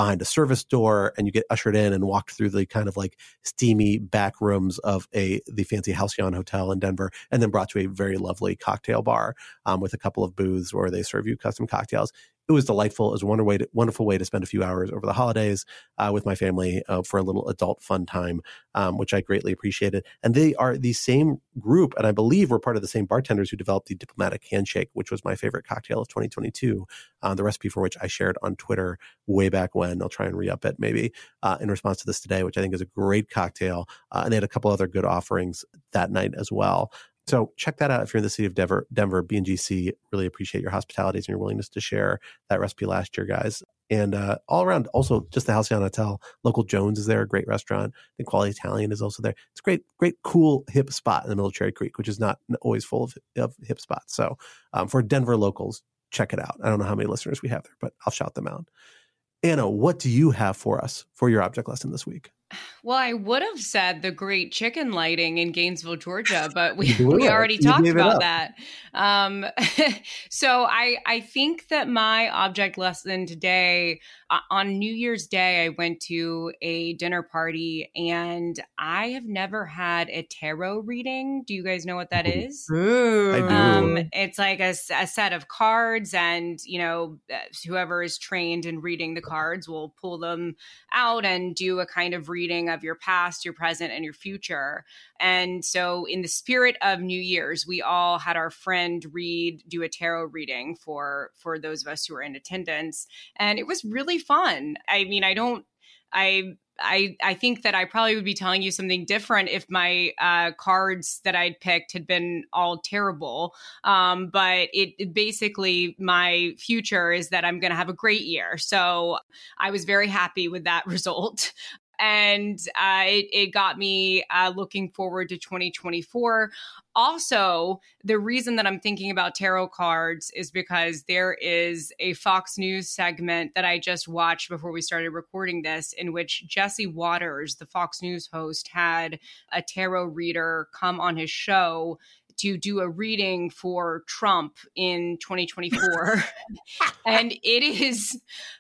behind a service door, and you get ushered in and walked through the kind of like steamy back rooms of a the fancy Halcyon Hotel in Denver, and then brought to a very lovely cocktail bar um, with a couple of booths where they serve you custom cocktails. It was delightful. It was a wonderful way to, wonderful way to spend a few hours over the holidays uh, with my family uh, for a little adult fun time, um, which I greatly appreciated. And they are the same group, and I believe we're part of the same bartenders who developed the Diplomatic Handshake, which was my favorite cocktail of twenty twenty-two, uh, the recipe for which I shared on Twitter way back when. I'll try and re-up it maybe uh, in response to this today, which I think is a great cocktail. Uh, and they had a couple other good offerings that night as well. So check that out if you're in the city of Denver, Denver, B and G C. Really appreciate your hospitalities and your willingness to share that recipe last year, guys. And uh, all around, also just the Halcyon Hotel. Local Jones is there, a great restaurant. I think Quality Italian is also there. It's a great, great, cool, hip spot in the middle of Cherry Creek, which is not always full of, of hip spots. So um, for Denver locals, check it out. I don't know how many listeners we have there, but I'll shout them out. Anna, what do you have for us for your object lesson this week? Well, I would have said the great chicken lighting in Gainesville, Georgia, but we, we already you talked about that. Um, so I, I think that my object lesson today, uh, on New Year's Day, I went to a dinner party and I have never had a tarot reading. Do you guys know what that is? Ooh. I do. Um, it's like a, a set of cards, and, you know, whoever is trained in reading the cards will pull them out and do a kind of reading of your past, your present, and your future. And so in the spirit of New Year's, we all had our friend read, do a tarot reading for, for those of us who were in attendance. And it was really fun. I mean, I don't, I, I, I think that I probably would be telling you something different if my uh, cards that I'd picked had been all terrible. Um, but it, it basically, my future is that I'm going to have a great year. So I was very happy with that result. And uh, it, it got me uh, looking forward to twenty twenty-four. Also, the reason that I'm thinking about tarot cards is because there is a Fox News segment that I just watched before we started recording this, in which Jesse Waters, the Fox News host, had a tarot reader come on his show to do a reading for Trump in twenty twenty-four. And it is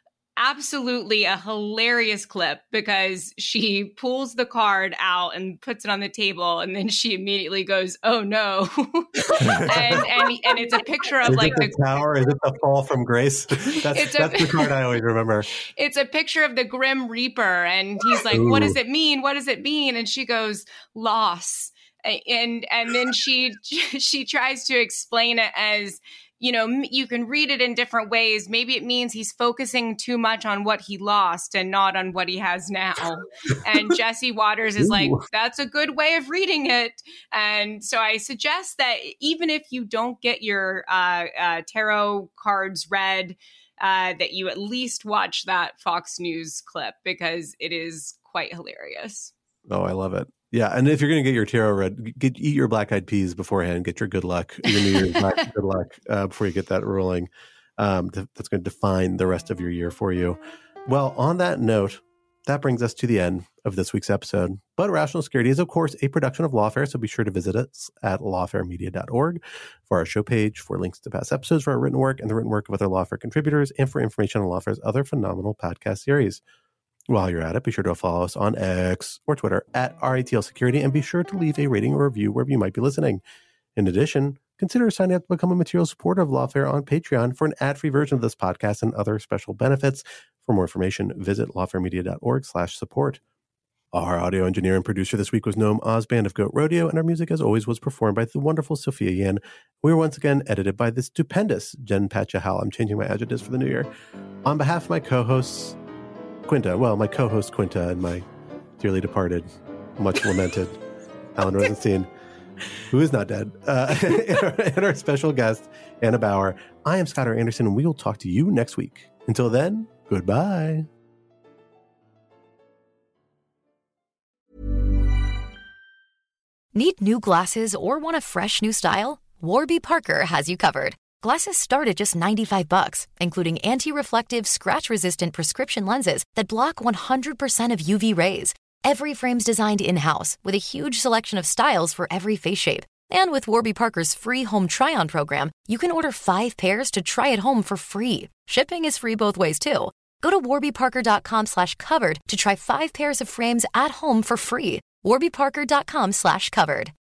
absolutely a hilarious clip because she pulls the card out and puts it on the table, and then she immediately goes, "Oh no!" and, and and it's a picture of is like it the, the tower. Is it the fall from grace? That's, it's a, that's the card I always remember. It's a picture of the Grim Reaper, and he's like, Ooh. "What does it mean? What does it mean?" And she goes, "Loss." And and then she she tries to explain it as, you know, you can read it in different ways. Maybe it means he's focusing too much on what he lost and not on what he has now. And Jesse Waters is Ooh. like, that's a good way of reading it. And so I suggest that even if you don't get your uh, uh, tarot cards read, uh, that you at least watch that Fox News clip because it is quite hilarious. Oh, I love it. Yeah, and if you're going to get your tarot read, get, eat your black-eyed peas beforehand. Get your good luck, your New Year's black good luck uh, before you get that rolling. Um, th- that's going to define the rest of your year for you. Well, on that note, that brings us to the end of this week's episode. But Rational Security is, of course, a production of Lawfare, so be sure to visit us at lawfare media dot org for our show page, for links to past episodes, for our written work and the written work of other Lawfare contributors, and for information on Lawfare's other phenomenal podcast series. While you're at it, be sure to follow us on X or Twitter at R A T L Security, and be sure to leave a rating or review wherever you might be listening. In addition, consider signing up to become a material supporter of Lawfare on Patreon for an ad-free version of this podcast and other special benefits. For more information, visit lawfare media dot org slash support. Our audio engineer and producer this week was Noam Osband of Goat Rodeo, and our music, as always, was performed by the wonderful Sophia Yan. We were once again edited by the stupendous Jen Patchahal. I'm changing my adjectives for the new year. On behalf of my co-hosts, Quinta, well, my co-host Quinta and my dearly departed, much lamented Alan Rosenstein, who is not dead, uh, and, our, and our special guest, Anna Bauer. I am Scott R. Anderson, and we will talk to you next week. Until then, goodbye. Need new glasses or want a fresh new style? Warby Parker has you covered. Glasses start at just ninety-five bucks, including anti-reflective, scratch-resistant prescription lenses that block one hundred percent of U V rays. Every frame's designed in-house with a huge selection of styles for every face shape. And with Warby Parker's free home try-on program, you can order five pairs to try at home for free. Shipping is free both ways, too. Go to warbyparker.com slash covered to try five pairs of frames at home for free. warbyparker.com slash covered.